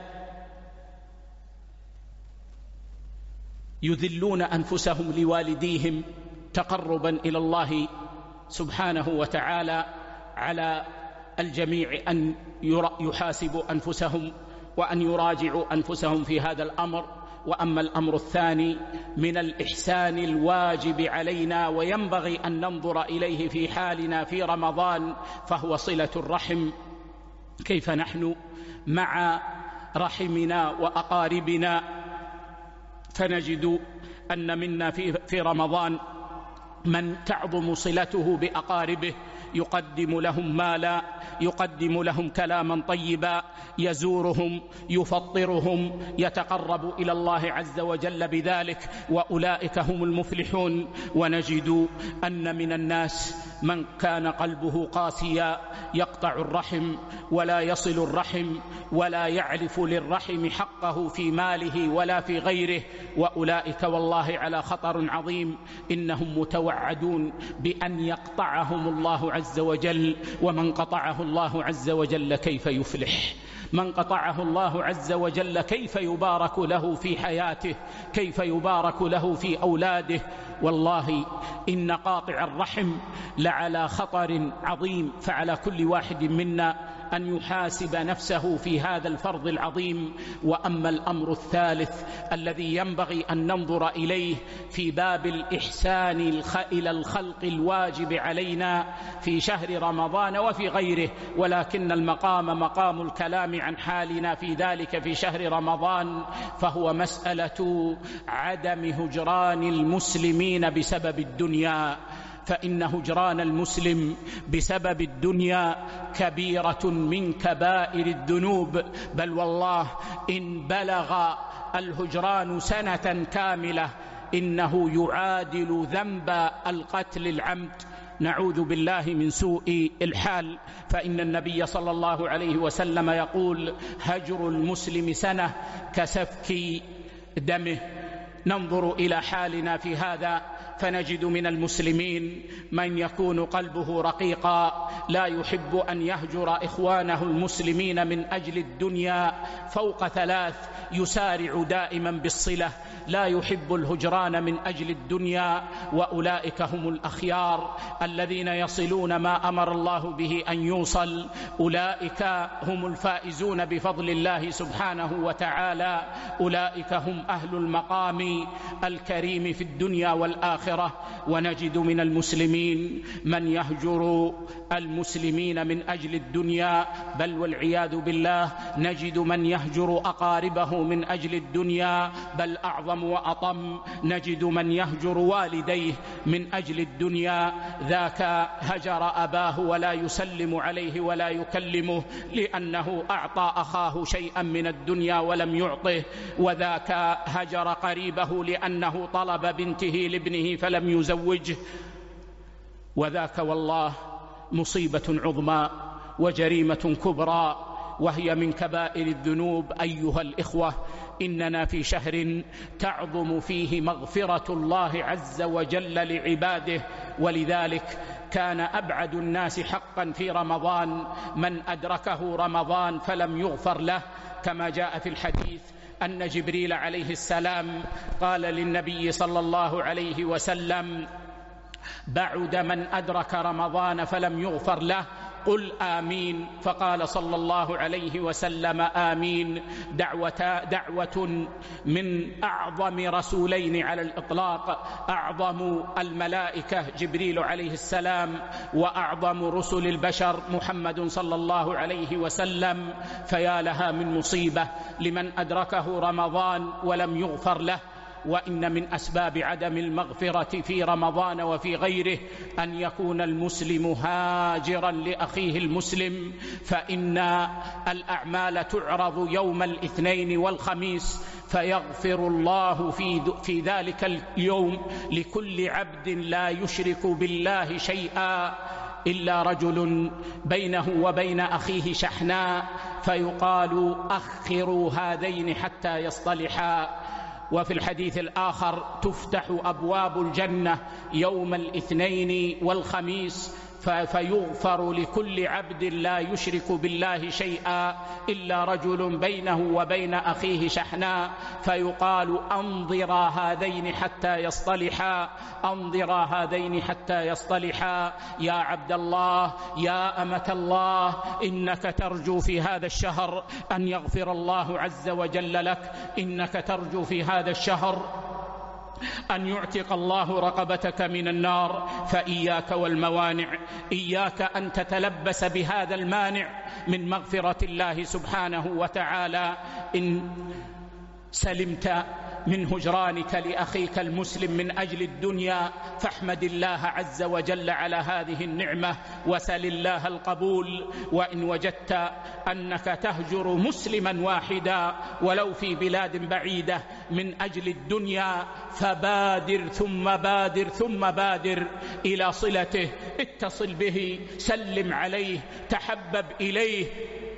يذلون أنفسهم لوالديهم تقربا إلى الله سبحانه وتعالى؟ على الجميع أن يحاسبوا أنفسهم وأن يراجعوا أنفسهم في هذا الأمر. وأما الأمر الثاني من الإحسان الواجب علينا وينبغي أن ننظر إليه في حالنا في رمضان فهو صلة الرحم. كيف نحن مع رحمنا وأقاربنا؟ فنجد أن منا في رمضان من تعظم صلته بأقاربه، يقدم لهم مالا، يقدم لهم كلاما طيبا، يزورهم، يفطرهم، يتقرب إلى الله عز وجل بذلك، وأولئك هم المفلحون. ونجد أن من الناس من كان قلبه قاسيا يقطع الرحم ولا يصل الرحم ولا يعرف للرحم حقه في ماله ولا في غيره، وأولئك والله على خطر عظيم، إنهم متوعدون بأن يقطعهم الله عز وجل. ومن قطعه الله عز وجل كيف يفلح؟ من قطعه الله عز وجل كيف يبارك له في حياته؟ كيف يبارك له في أولاده؟ والله إن قاطع الرحم لعلى خطر عظيم، فعلى كل واحد منا أن يحاسب نفسه في هذا الفرض العظيم. وأما الأمر الثالث الذي ينبغي أن ننظر إليه في باب الإحسان إلى الخلق الواجب علينا في شهر رمضان وفي غيره، ولكن المقام مقام الكلام عن حالنا في ذلك في شهر رمضان، فهو مسألة عدم هجران المسلمين بسبب الدنيا. فإن هجران المسلم بسبب الدنيا كبيرة من كبائر الذنوب، بل والله إن بلغ الهجران سنة كاملة إنه يعادل ذنب القتل العمد، نعوذ بالله من سوء الحال. فإن النبي صلى الله عليه وسلم يقول: هجر المسلم سنة كسفك دمه. ننظر إلى حالنا في هذا فنجد من المسلمين من يكون قلبه رقيقا لا يحب أن يهجر إخوانه المسلمين من أجل الدنيا فوق ثلاث، يسارع دائما بالصلة، لا يحب الهجران من أجل الدنيا، وأولئك هم الأخيار الذين يصلون ما أمر الله به أن يوصل، أولئك هم الفائزون بفضل الله سبحانه وتعالى، أولئك هم أهل المقام الكريم في الدنيا والآخرة. ونجد من المسلمين من يهجر المسلمين من أجل الدنيا، بل والعياذ بالله نجد من يهجر أقاربه من أجل الدنيا، بل أعظم وأطم نجد من يهجر والديه من أجل الدنيا، ذاك هجر أباه ولا يسلم عليه ولا يكلمه لأنه أعطى أخاه شيئا من الدنيا ولم يعطه، وذاك هجر قريبه لأنه طلب بنته لابنه فلم يزوجه، وذاك والله مصيبة عظمى وجريمة كبرى، وهي من كبائر الذنوب. أيها الإخوة، إننا في شهر تعظم فيه مغفرة الله عز وجل لعباده، ولذلك كان أبعد الناس حقا في رمضان من أدركه رمضان فلم يغفر له، كما جاء في الحديث أن جبريل عليه السلام قال للنبي صلى الله عليه وسلم: بعد من أدرك رمضان فلم يغفر له، قل آمين. فقال صلى الله عليه وسلم: آمين. دعوة, دعوة من أعظم رسولين على الإطلاق، أعظم الملائكة جبريل عليه السلام، وأعظم رسل البشر محمد صلى الله عليه وسلم، فيا لها من مصيبة لمن أدركه رمضان ولم يغفر له. وإن من أسباب عدم المغفرة في رمضان وفي غيره أن يكون المسلم هاجرا لأخيه المسلم، فإن الأعمال تعرض يوم الاثنين والخميس، فيغفر الله في, في ذلك اليوم لكل عبد لا يشرك بالله شيئا إلا رجل بينه وبين أخيه شحناء، فيقال: أخروا هذين حتى يصطلحا. وفي الحديث الآخر: تفتح أبواب الجنة يوم الاثنين والخميس، فيغفر لكل عبد لا يشرك بالله شيئا إلا رجل بينه وبين أخيه شحناء، فيقال: أنظرا هذين حتى يصطلحا، أنظرا هذين حتى يصطلحا. يا عبد الله، يا أمة الله، إنك ترجو في هذا الشهر أن يغفر الله عز وجل لك، إنك ترجو في هذا الشهر أن يعتق الله رقبتك من النار، فإياك والموانع، إياك أن تتلبس بهذا المانع من مغفرة الله سبحانه وتعالى. إن سلمت من هجرانك لأخيك المسلم من أجل الدنيا فاحمد الله عز وجل على هذه النعمة وسل الله القبول. وإن وجدت أنك تهجر مسلما واحدا ولو في بلاد بعيدة من أجل الدنيا فبادر ثم بادر ثم بادر إلى صلته، اتصل به، سلم عليه، تحبب إليه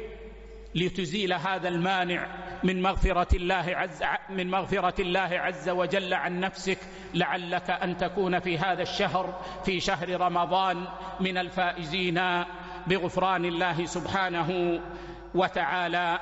لتزيل هذا المانع من مغفرة الله عز من مغفرة الله عز وجل عن نفسك، لعلك أن تكون في هذا الشهر، في شهر رمضان، من الفائزين بغفران الله سبحانه وتعالى.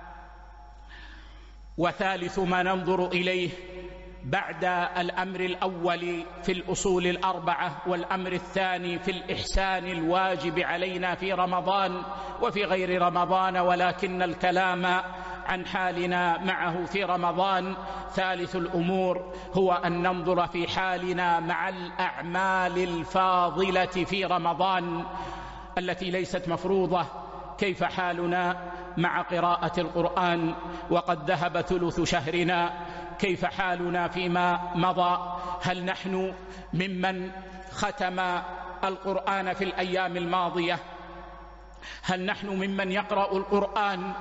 وثالث ما ننظر إليه بعد الأمر الأول في الأصول الأربعة والأمر الثاني في الإحسان الواجب علينا في رمضان وفي غير رمضان، ولكن الكلام عن حالنا معه في رمضان، ثالث الأمور هو أن ننظر في حالنا مع الأعمال الفاضلة في رمضان التي ليست مفروضة. كيف حالنا مع قراءة القرآن وقد ذهب ثلث شهرنا؟ كيف حالنا فيما مضى؟ هل نحن ممن ختم القرآن في الأيام الماضية؟ هل نحن ممن يقرأ القرآن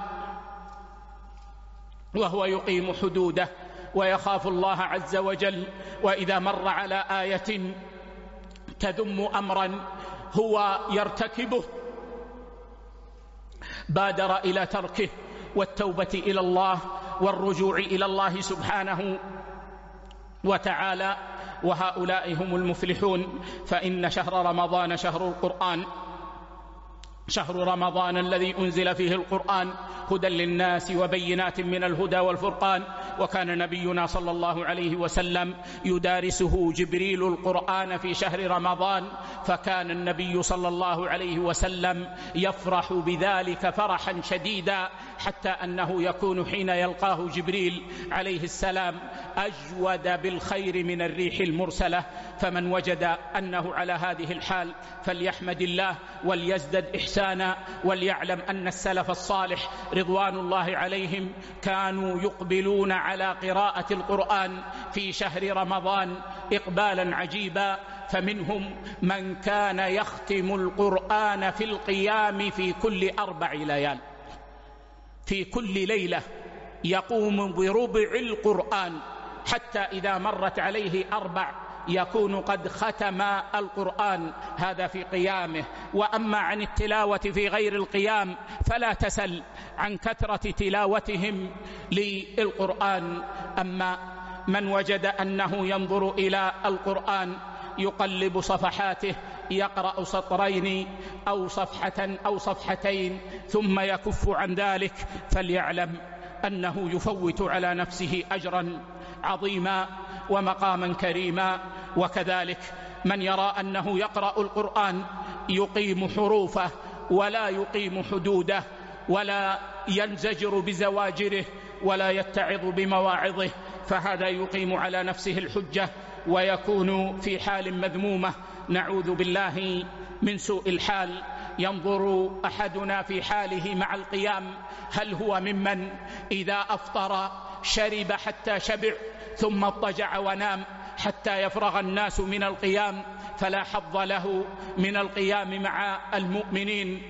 وهو يقيم حدوده ويخاف الله عز وجل، وإذا مر على آية تذم أمرا هو يرتكبه بادر إلى تركه والتوبة إلى الله والرجوع إلى الله سبحانه وتعالى: وهؤلاء هم المفلحون، فإن شهر رمضان شهر القرآن، شهر رمضان الذي أنزل فيه القرآن هدى للناس وبينات من الهدى والفرقان. وكان نبينا صلى الله عليه وسلم يدارسه جبريل القرآن في شهر رمضان، فكان النبي صلى الله عليه وسلم يفرح بذلك فرحا شديدا، حتى أنه يكون حين يلقاه جبريل عليه السلام أجود بالخير من الريح المرسلة. فمن وجد أنه على هذه الحال فليحمد الله وليزدد إحسانا، وليعلم أن السلف الصالح رضوان الله عليهم كانوا يقبلون على قراءة القرآن في شهر رمضان إقبالا عجيبا. فمنهم من كان يختم القرآن في القيام في كل أربع ليال، في كل ليلة يقوم بربع القرآن، حتى إذا مرت عليه أربع يكون قد ختم القرآن، هذا في قيامه. وأما عن التلاوة في غير القيام فلا تسل عن كثرة تلاوتهم للقرآن. أما من وجد أنه ينظر إلى القرآن يقلب صفحاته، يقرأ سطرين أو صفحة أو صفحتين ثم يكف عن ذلك، فليعلم أنه يفوت على نفسه أجرا عظيما ومقاما كريما. وكذلك من يرى أنه يقرأ القرآن يقيم حروفه ولا يقيم حدوده، ولا ينزجر بزواجره ولا يتعظ بمواعظه، فهذا يقيم على نفسه الحجة ويكون في حال مذمومة، نعوذ بالله من سوء الحال. ينظر أحدنا في حاله مع القيام هل هو ممن إذا أفطر شرب حتى شبع ثم اضطجع ونام حتى يفرغ الناس من القيام، فلا حظ له من القيام مع المؤمنين.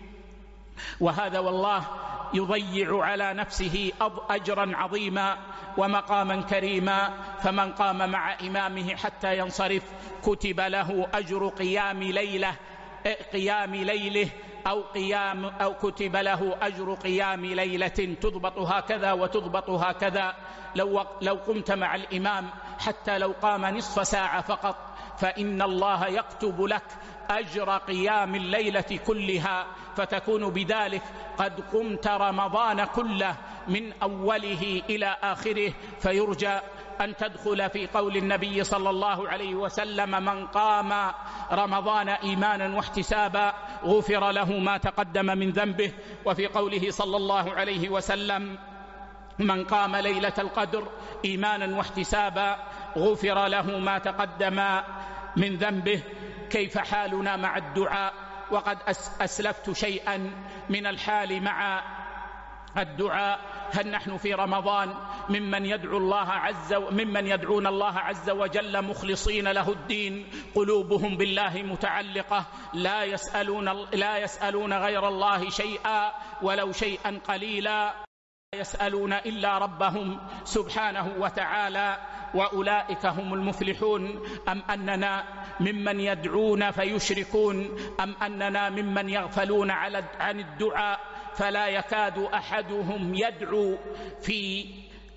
وهذا والله يضيع على نفسه أجرا عظيما ومقاما كريما. فمن قام مع إمامه حتى ينصرف كتب له أجر قيام ليلة قيام ليله أو قيام أو كتب له أجر قيام ليلة تضبط هكذا وتضبط هكذا. لو لو قمت مع الإمام حتى لو قام نصف ساعة فقط فإن الله يكتب لك أجر قيام الليلة كلها، فتكون بذلك قد قمت رمضان كله من أوله إلى آخره. فيرجى أن تدخل في قول النبي صلى الله عليه وسلم: من قام رمضان إيمانا واحتسابا غفر له ما تقدم من ذنبه. وفي قوله صلى الله عليه وسلم: من قام ليلة القدر إيمانا واحتسابا غفر له ما تقدم من ذنبه. كيف حالنا مع الدعاء؟ وقد أسلفت شيئا من الحال مع الدعاء. هل نحن في رمضان ممن يدعو الله عز و... ممن يدعون الله عز وجل مخلصين له الدين، قلوبهم بالله متعلقة، لا يسألون لا يسألون غير الله شيئا ولو شيئا قليلا، لا يسألون إلا ربهم سبحانه وتعالى، وأولئك هم المفلحون؟ أم أننا ممن يدعون فيشركون؟ أم أننا ممن يغفلون عن الدعاء فلا يكاد أحدهم يدعو في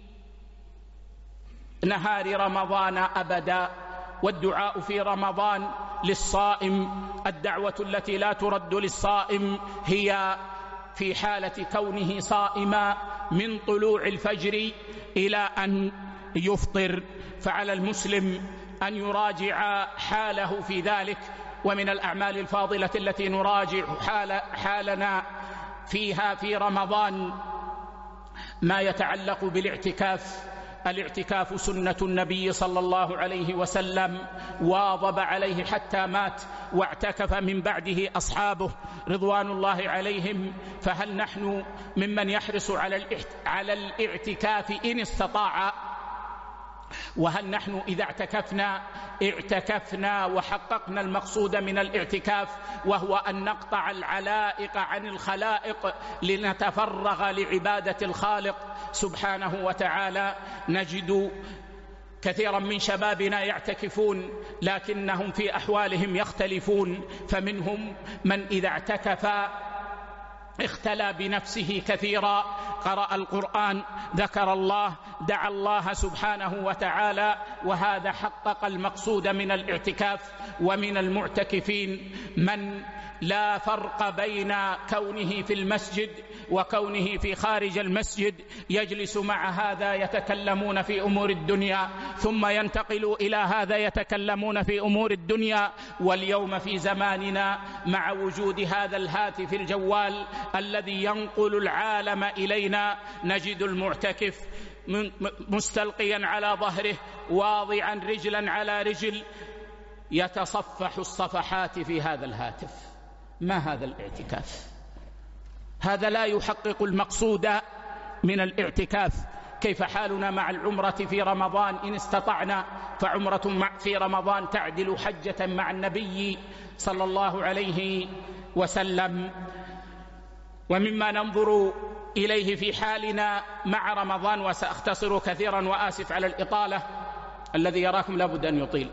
نهار رمضان أبدا؟ والدعاء في رمضان للصائم، الدعوة التي لا ترد للصائم هي في حالة كونه صائما من طلوع الفجر إلى أن يفطر. فعلى المسلم أن يراجع حاله في ذلك. ومن الأعمال الفاضلة التي نراجع حال حالنا فيها في رمضان ما يتعلق بالاعتكاف. الاعتكاف سنة النبي صلى الله عليه وسلم، واظب عليه حتى مات، واعتكف من بعده أصحابه رضوان الله عليهم. فهل نحن ممن يحرص على الاعتكاف إن استطاع؟ وهل نحن إذا اعتكفنا اعتكفنا وحققنا المقصود من الاعتكاف، وهو أن نقطع العلائق عن الخلائق لنتفرغ لعبادة الخالق سبحانه وتعالى؟ نجد كثيرا من شبابنا يعتكفون لكنهم في أحوالهم يختلفون. فمنهم من إذا اعتكف اختلى بنفسه كثيرا، قرأ القرآن، ذكر الله، دعا الله سبحانه وتعالى، وهذا حقق المقصود من الاعتكاف. ومن المعتكفين من لا فرق بين كونه في المسجد وكونه في خارج المسجد، يجلس مع هذا يتكلمون في أمور الدنيا، ثم ينتقل إلى هذا يتكلمون في أمور الدنيا. واليوم في زماننا مع وجود هذا الهاتف الجوال الذي ينقل العالم إلينا، نجد المعتكف مستلقيا على ظهره، واضعا رجلا على رجل، يتصفح الصفحات في هذا الهاتف. ما هذا الاعتكاف؟ هذا لا يحقق المقصود من الاعتكاف. كيف حالنا مع العمرة في رمضان؟ إن استطعنا فعمرة في رمضان تعدل حجة مع النبي صلى الله عليه وسلم. ومما ننظر إليه في حالنا مع رمضان، وسأختصر كثيرا وآسف على الإطالة، الذي يراكم لابد أن يطيل،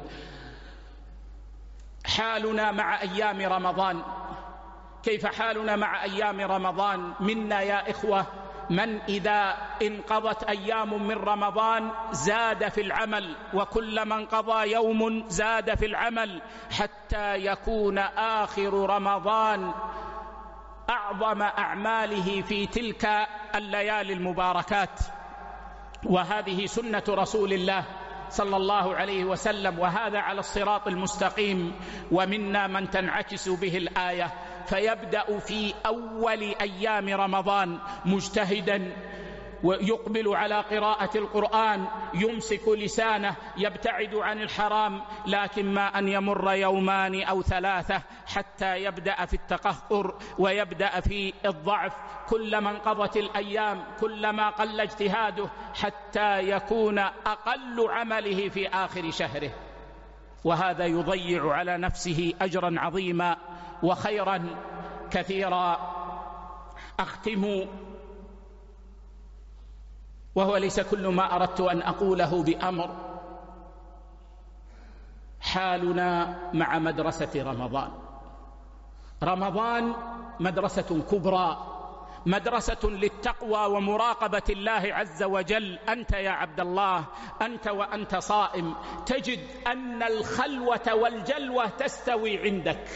حالنا مع أيام رمضان. كيف حالنا مع أيام رمضان؟ منا يا إخوة من إذا انقضت أيام من رمضان زاد في العمل، وكلما انقضى يوم زاد في العمل، حتى يكون آخر رمضان أعظم أعماله في تلك الليالي المباركات. وهذه سنة رسول الله صلى الله عليه وسلم، وهذا على الصراط المستقيم. ومنا من تنعكس به الآية، فيبدأ في أول أيام رمضان مجتهدا، ويقبل على قراءة القرآن، يمسك لسانه، يبتعد عن الحرام، لكن ما أن يمر يومان أو ثلاثة حتى يبدأ في التقهقر ويبدأ في الضعف. كلما انقضت الأيام كلما قل اجتهاده، حتى يكون أقل عمله في آخر شهره، وهذا يضيع على نفسه أجرا عظيما وخيرا كثيرا. أختم، وهو ليس كل ما أردت أن أقوله بأمر، حالنا مع مدرسة رمضان. رمضان مدرسة كبرى، مدرسة للتقوى ومراقبة الله عز وجل. أنت يا عبد الله، أنت وأنت صائم، تجد أن الخلوة والجلوة تستوي عندك.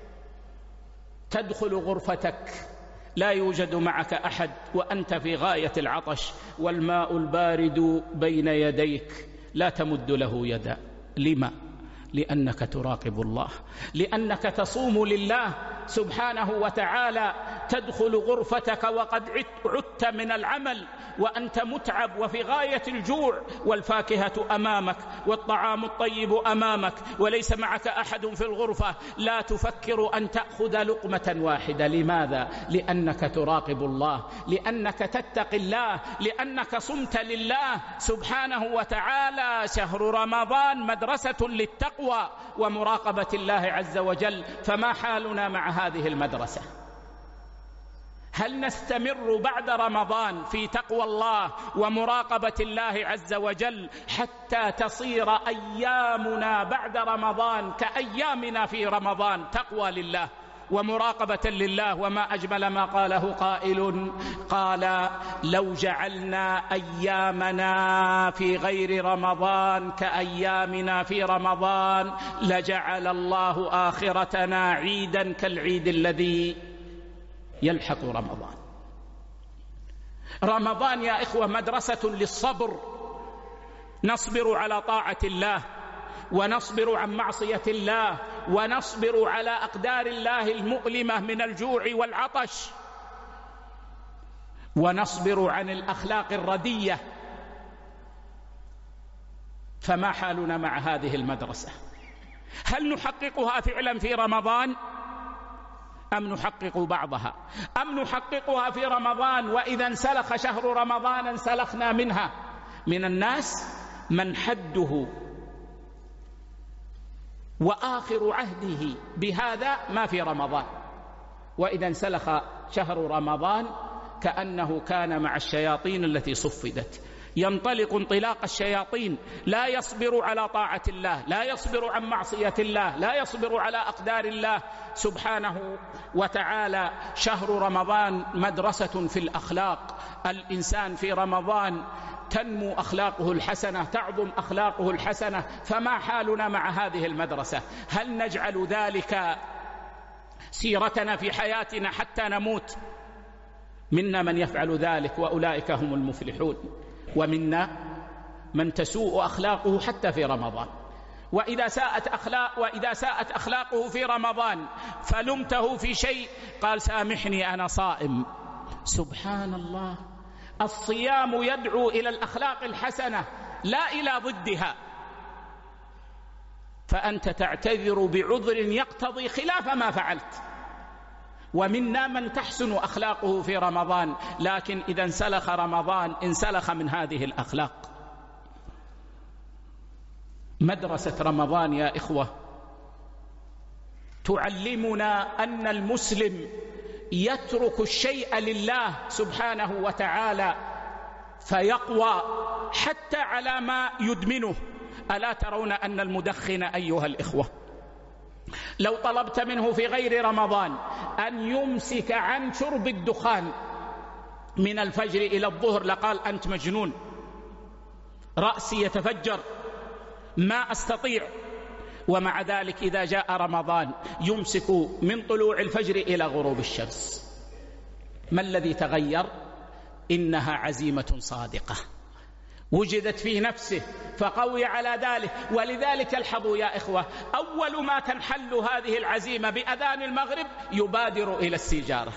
تدخل غرفتك لا يوجد معك أحد، وأنت في غاية العطش، والماء البارد بين يديك، لا تمد له يدا. لما؟ لأنك تراقب الله، لأنك تصوم لله سبحانه وتعالى. تدخل غرفتك وقد عدت من العمل وأنت متعب وفي غاية الجوع، والفاكهة أمامك والطعام الطيب أمامك، وليس معك أحد في الغرفة، لا تفكر أن تأخذ لقمة واحدة. لماذا؟ لأنك تراقب الله، لأنك تتقي الله، لأنك صمت لله سبحانه وتعالى. شهر رمضان مدرسة للتقوى ومراقبة الله عز وجل. فما حالنا مع هذه المدرسة؟ هل نستمر بعد رمضان في تقوى الله ومراقبة الله عز وجل حتى تصير أيامنا بعد رمضان كأيامنا في رمضان، تقوى لله ومراقبة لله؟ وما أجمل ما قاله قائل، قال: لو جعلنا أيامنا في غير رمضان كأيامنا في رمضان لجعل الله آخرتنا عيدا كالعيد الذي يلحق رمضان. رمضان يا إخوة مدرسة للصبر، نصبر على طاعة الله، ونصبر عن معصية الله، ونصبر على أقدار الله المؤلمة من الجوع والعطش، ونصبر عن الأخلاق الردية. فما حالنا مع هذه المدرسة؟ هل نحققها فعلا في رمضان، أم نحقق بعضها، أم نحققها في رمضان وإذا انسلخ شهر رمضان انسلخنا منها؟ من الناس من حده وآخر عهده بهذا ما في رمضان، وإذا انسلخ شهر رمضان كأنه كان مع الشياطين التي صفدت. ينطلق انطلاق الشياطين، لا يصبر على طاعة الله، لا يصبر عن معصية الله، لا يصبر على أقدار الله سبحانه وتعالى. شهر رمضان مدرسة في الأخلاق. الإنسان في رمضان تنمو أخلاقه الحسنة، تعظم أخلاقه الحسنة. فما حالنا مع هذه المدرسة؟ هل نجعل ذلك سيرتنا في حياتنا حتى نموت؟ منا من يفعل ذلك وأولئك هم المفلحون، ومنا من تسوء أخلاقه حتى في رمضان. وإذا ساءت أخلاق وإذا ساءت أخلاقه في رمضان فلمته في شيء قال سامحني أنا صائم. سبحان الله، الصيام يدعو إلى الأخلاق الحسنة لا إلى ضدها، فأنت تعتذر بعذر يقتضي خلاف ما فعلت. ومنا من تحسن أخلاقه في رمضان، لكن إذا انسلخ رمضان انسلخ من هذه الأخلاق. مدرسة رمضان يا إخوة تعلمنا أن المسلم يترك الشيء لله سبحانه وتعالى فيقوى حتى على ما يدمنه. ألا ترون أن المدخن أيها الإخوة لو طلبت منه في غير رمضان أن يمسك عن شرب الدخان من الفجر إلى الظهر لقال أنت مجنون، رأسي يتفجر، ما أستطيع. ومع ذلك إذا جاء رمضان يمسك من طلوع الفجر إلى غروب الشمس. ما الذي تغير؟ إنها عزيمة صادقة وجدت في نفسه فقوي على ذلك. ولذلك الحظوا يا إخوة، أول ما تنحل هذه العزيمة بأذان المغرب يبادر إلى السيجارة.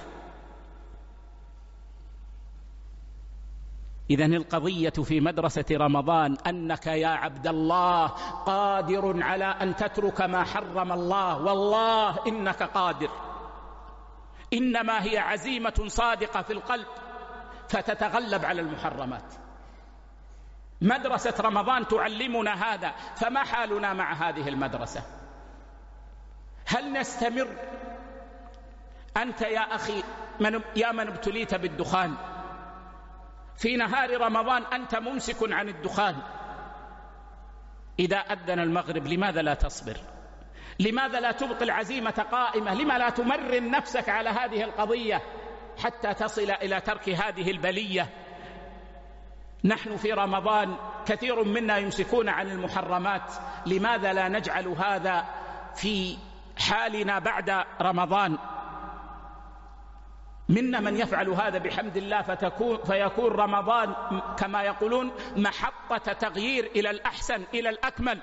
إذن القضية في مدرسة رمضان أنك يا عبد الله قادر على أن تترك ما حرم الله، والله إنك قادر، إنما هي عزيمة صادقة في القلب فتتغلب على المحرمات. مدرسة رمضان تعلمنا هذا. فما حالنا مع هذه المدرسة؟ هل نستمر؟ أنت يا أخي من يا من ابتليت بالدخان في نهار رمضان أنت ممسك عن الدخان، إذا أذن المغرب لماذا لا تصبر؟ لماذا لا تبقي العزيمة قائمة؟ لما لا تمرن نفسك على هذه القضية حتى تصل إلى ترك هذه البلية؟ نحن في رمضان كثير منا يمسكون عن المحرمات، لماذا لا نجعل هذا في حالنا بعد رمضان؟ منا من يفعل هذا بحمد الله فتكون فيكون رمضان كما يقولون محطة تغيير إلى الأحسن إلى الأكمل،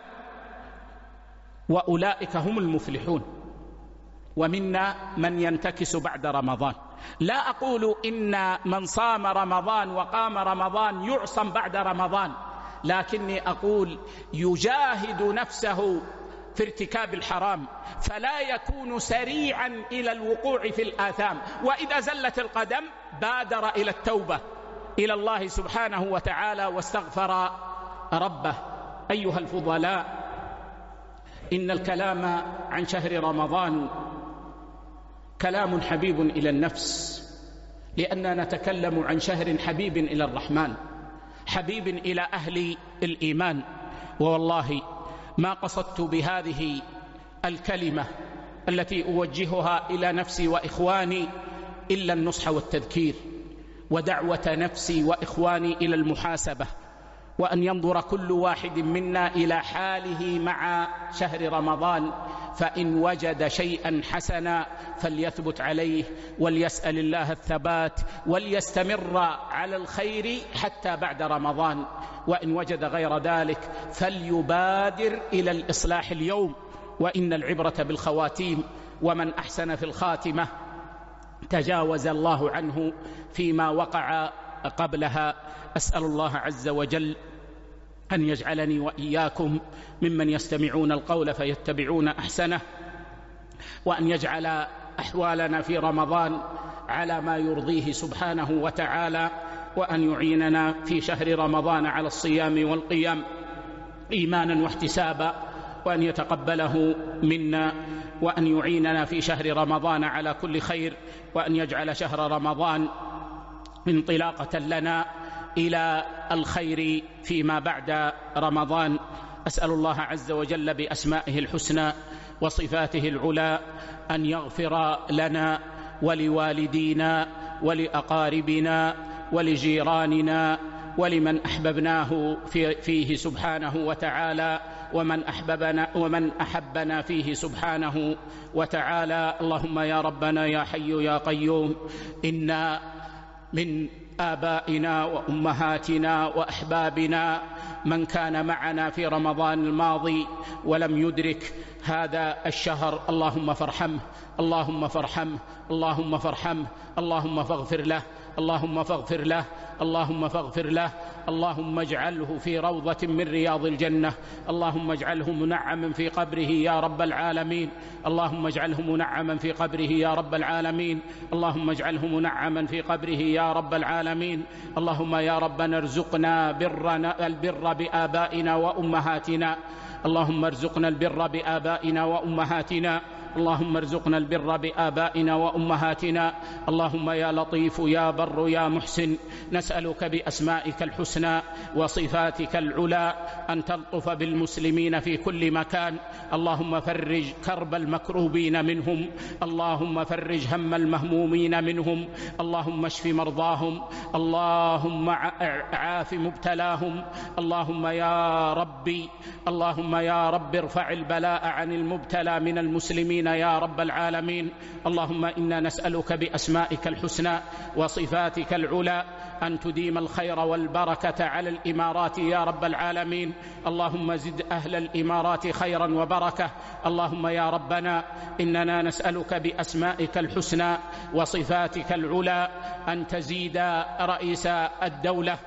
وأولئك هم المفلحون. ومنا من ينتكس بعد رمضان. لا أقول إن من صام رمضان وقام رمضان يعصم بعد رمضان، لكني أقول يجاهد نفسه في ارتكاب الحرام فلا يكون سريعا إلى الوقوع في الآثام، وإذا زلت القدم بادر إلى التوبة إلى الله سبحانه وتعالى واستغفر ربه. أيها الفضلاء، إن الكلام عن شهر رمضان كلام حبيب إلى النفس، لأننا نتكلم عن شهر حبيب إلى الرحمن، حبيب إلى أهل الإيمان. ووالله ما قصدت بهذه الكلمة التي أوجهها إلى نفسي وإخواني إلا النصح والتذكير، ودعوة نفسي وإخواني إلى المحاسبة، وأن ينظر كل واحد منا إلى حاله مع شهر رمضان، فإن وجد شيئا حسنا فليثبت عليه وليسأل الله الثبات وليستمر على الخير حتى بعد رمضان، وإن وجد غير ذلك فليبادر إلى الإصلاح اليوم، وإن العبرة بالخواتيم، ومن أحسن في الخاتمة تجاوز الله عنه فيما وقع قبلها. أسأل الله عز وجل أن يجعلني وإياكم ممن يستمعون القول فيتبعون أحسنه، وأن يجعل أحوالنا في رمضان على ما يرضيه سبحانه وتعالى، وأن يعيننا في شهر رمضان على الصيام والقيام إيمانا واحتسابا، وأن يتقبله منا، وأن يعيننا في شهر رمضان على كل خير، وأن يجعل شهر رمضان انطلاقة لنا إلى الخير فيما بعد رمضان. أسأل الله عز وجل بأسمائه الحسنى وصفاته العلى أن يغفر لنا ولوالدينا ولأقاربنا ولجيراننا ولمن أحببناه فيه سبحانه وتعالى، ومن أحببنا ومن أحبنا فيه سبحانه وتعالى. اللهم يا ربنا يا حي يا قيوم، إنا من آبائنا وأمهاتنا وأحبابنا من كان معنا في رمضان الماضي ولم يدرك هذا الشهر، اللهم فارحمه، اللهم فارحمه، اللهم فارحمه، اللهم فاغفر له، اللهم فاغفر له، اللهم فاغفر له، اللهم اجعله في روضة من رياض الجنة، اللهم اجعله منعما في قبره يا رب العالمين، اللهم اجعله منعما في قبره يا رب العالمين، اللهم اجعله منعما في قبره يا رب العالمين. اللهم يا ربنا ارزقنا برنا البر بآبائنا وأمهاتنا، اللهم ارزقنا البر بآبائنا وأمهاتنا، اللهم ارزقنا البر بآبائنا وأمهاتنا. اللهم يا لطيف يا بر يا محسن، نسألك بأسمائك الحسنى وصفاتك العلى أن تلطف بالمسلمين في كل مكان. اللهم فرج كرب المكروبين منهم، اللهم فرج هم المهمومين منهم، اللهم اشف مرضاهم، اللهم عاف مبتلاهم. اللهم يا ربي اللهم يا رب ارفع البلاء عن المبتلى من المسلمين يا رب العالمين. اللهم إنا نسألك بأسمائك الحسنى وصفاتك العلى أن تديم الخير والبركة على الإمارات يا رب العالمين. اللهم زد أهل الإمارات خيرا وبركة. اللهم يا ربنا إننا نسألك بأسمائك الحسنى وصفاتك العلى أن تزيد رئيس الدولة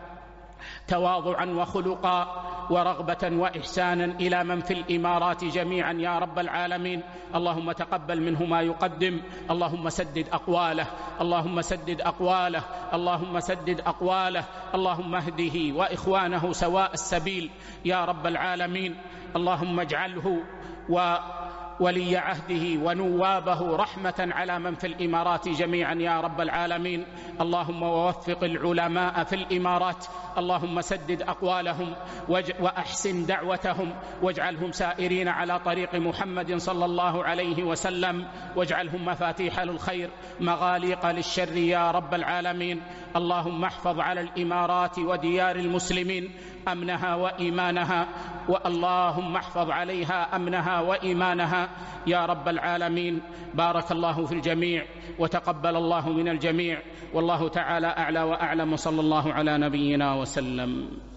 تواضعا وخلقا ورغبة وإحسانا إلى من في الإمارات جميعا يا رب العالمين. اللهم تقبل منه ما يقدم، اللهم سدد أقواله، اللهم سدد أقواله، اللهم سدد أقواله، اللهم اهده وإخوانه سواء السبيل يا رب العالمين. اللهم اجعله و ولي عهده ونوابه رحمة على من في الإمارات جميعا يا رب العالمين. اللهم ووفق العلماء في الإمارات، اللهم سدد أقوالهم وأحسن دعوتهم، واجعلهم سائرين على طريق محمد صلى الله عليه وسلم، واجعلهم مفاتيح للخير مغاليق للشر يا رب العالمين. اللهم احفظ على الإمارات وديار المسلمين أمنها وإيمانها، واللهم احفظ عليها أمنها وإيمانها يا رب العالمين. بارك الله في الجميع وتقبل الله من الجميع، والله تعالى أعلى وأعلم، صلى الله على نبينا وسلم.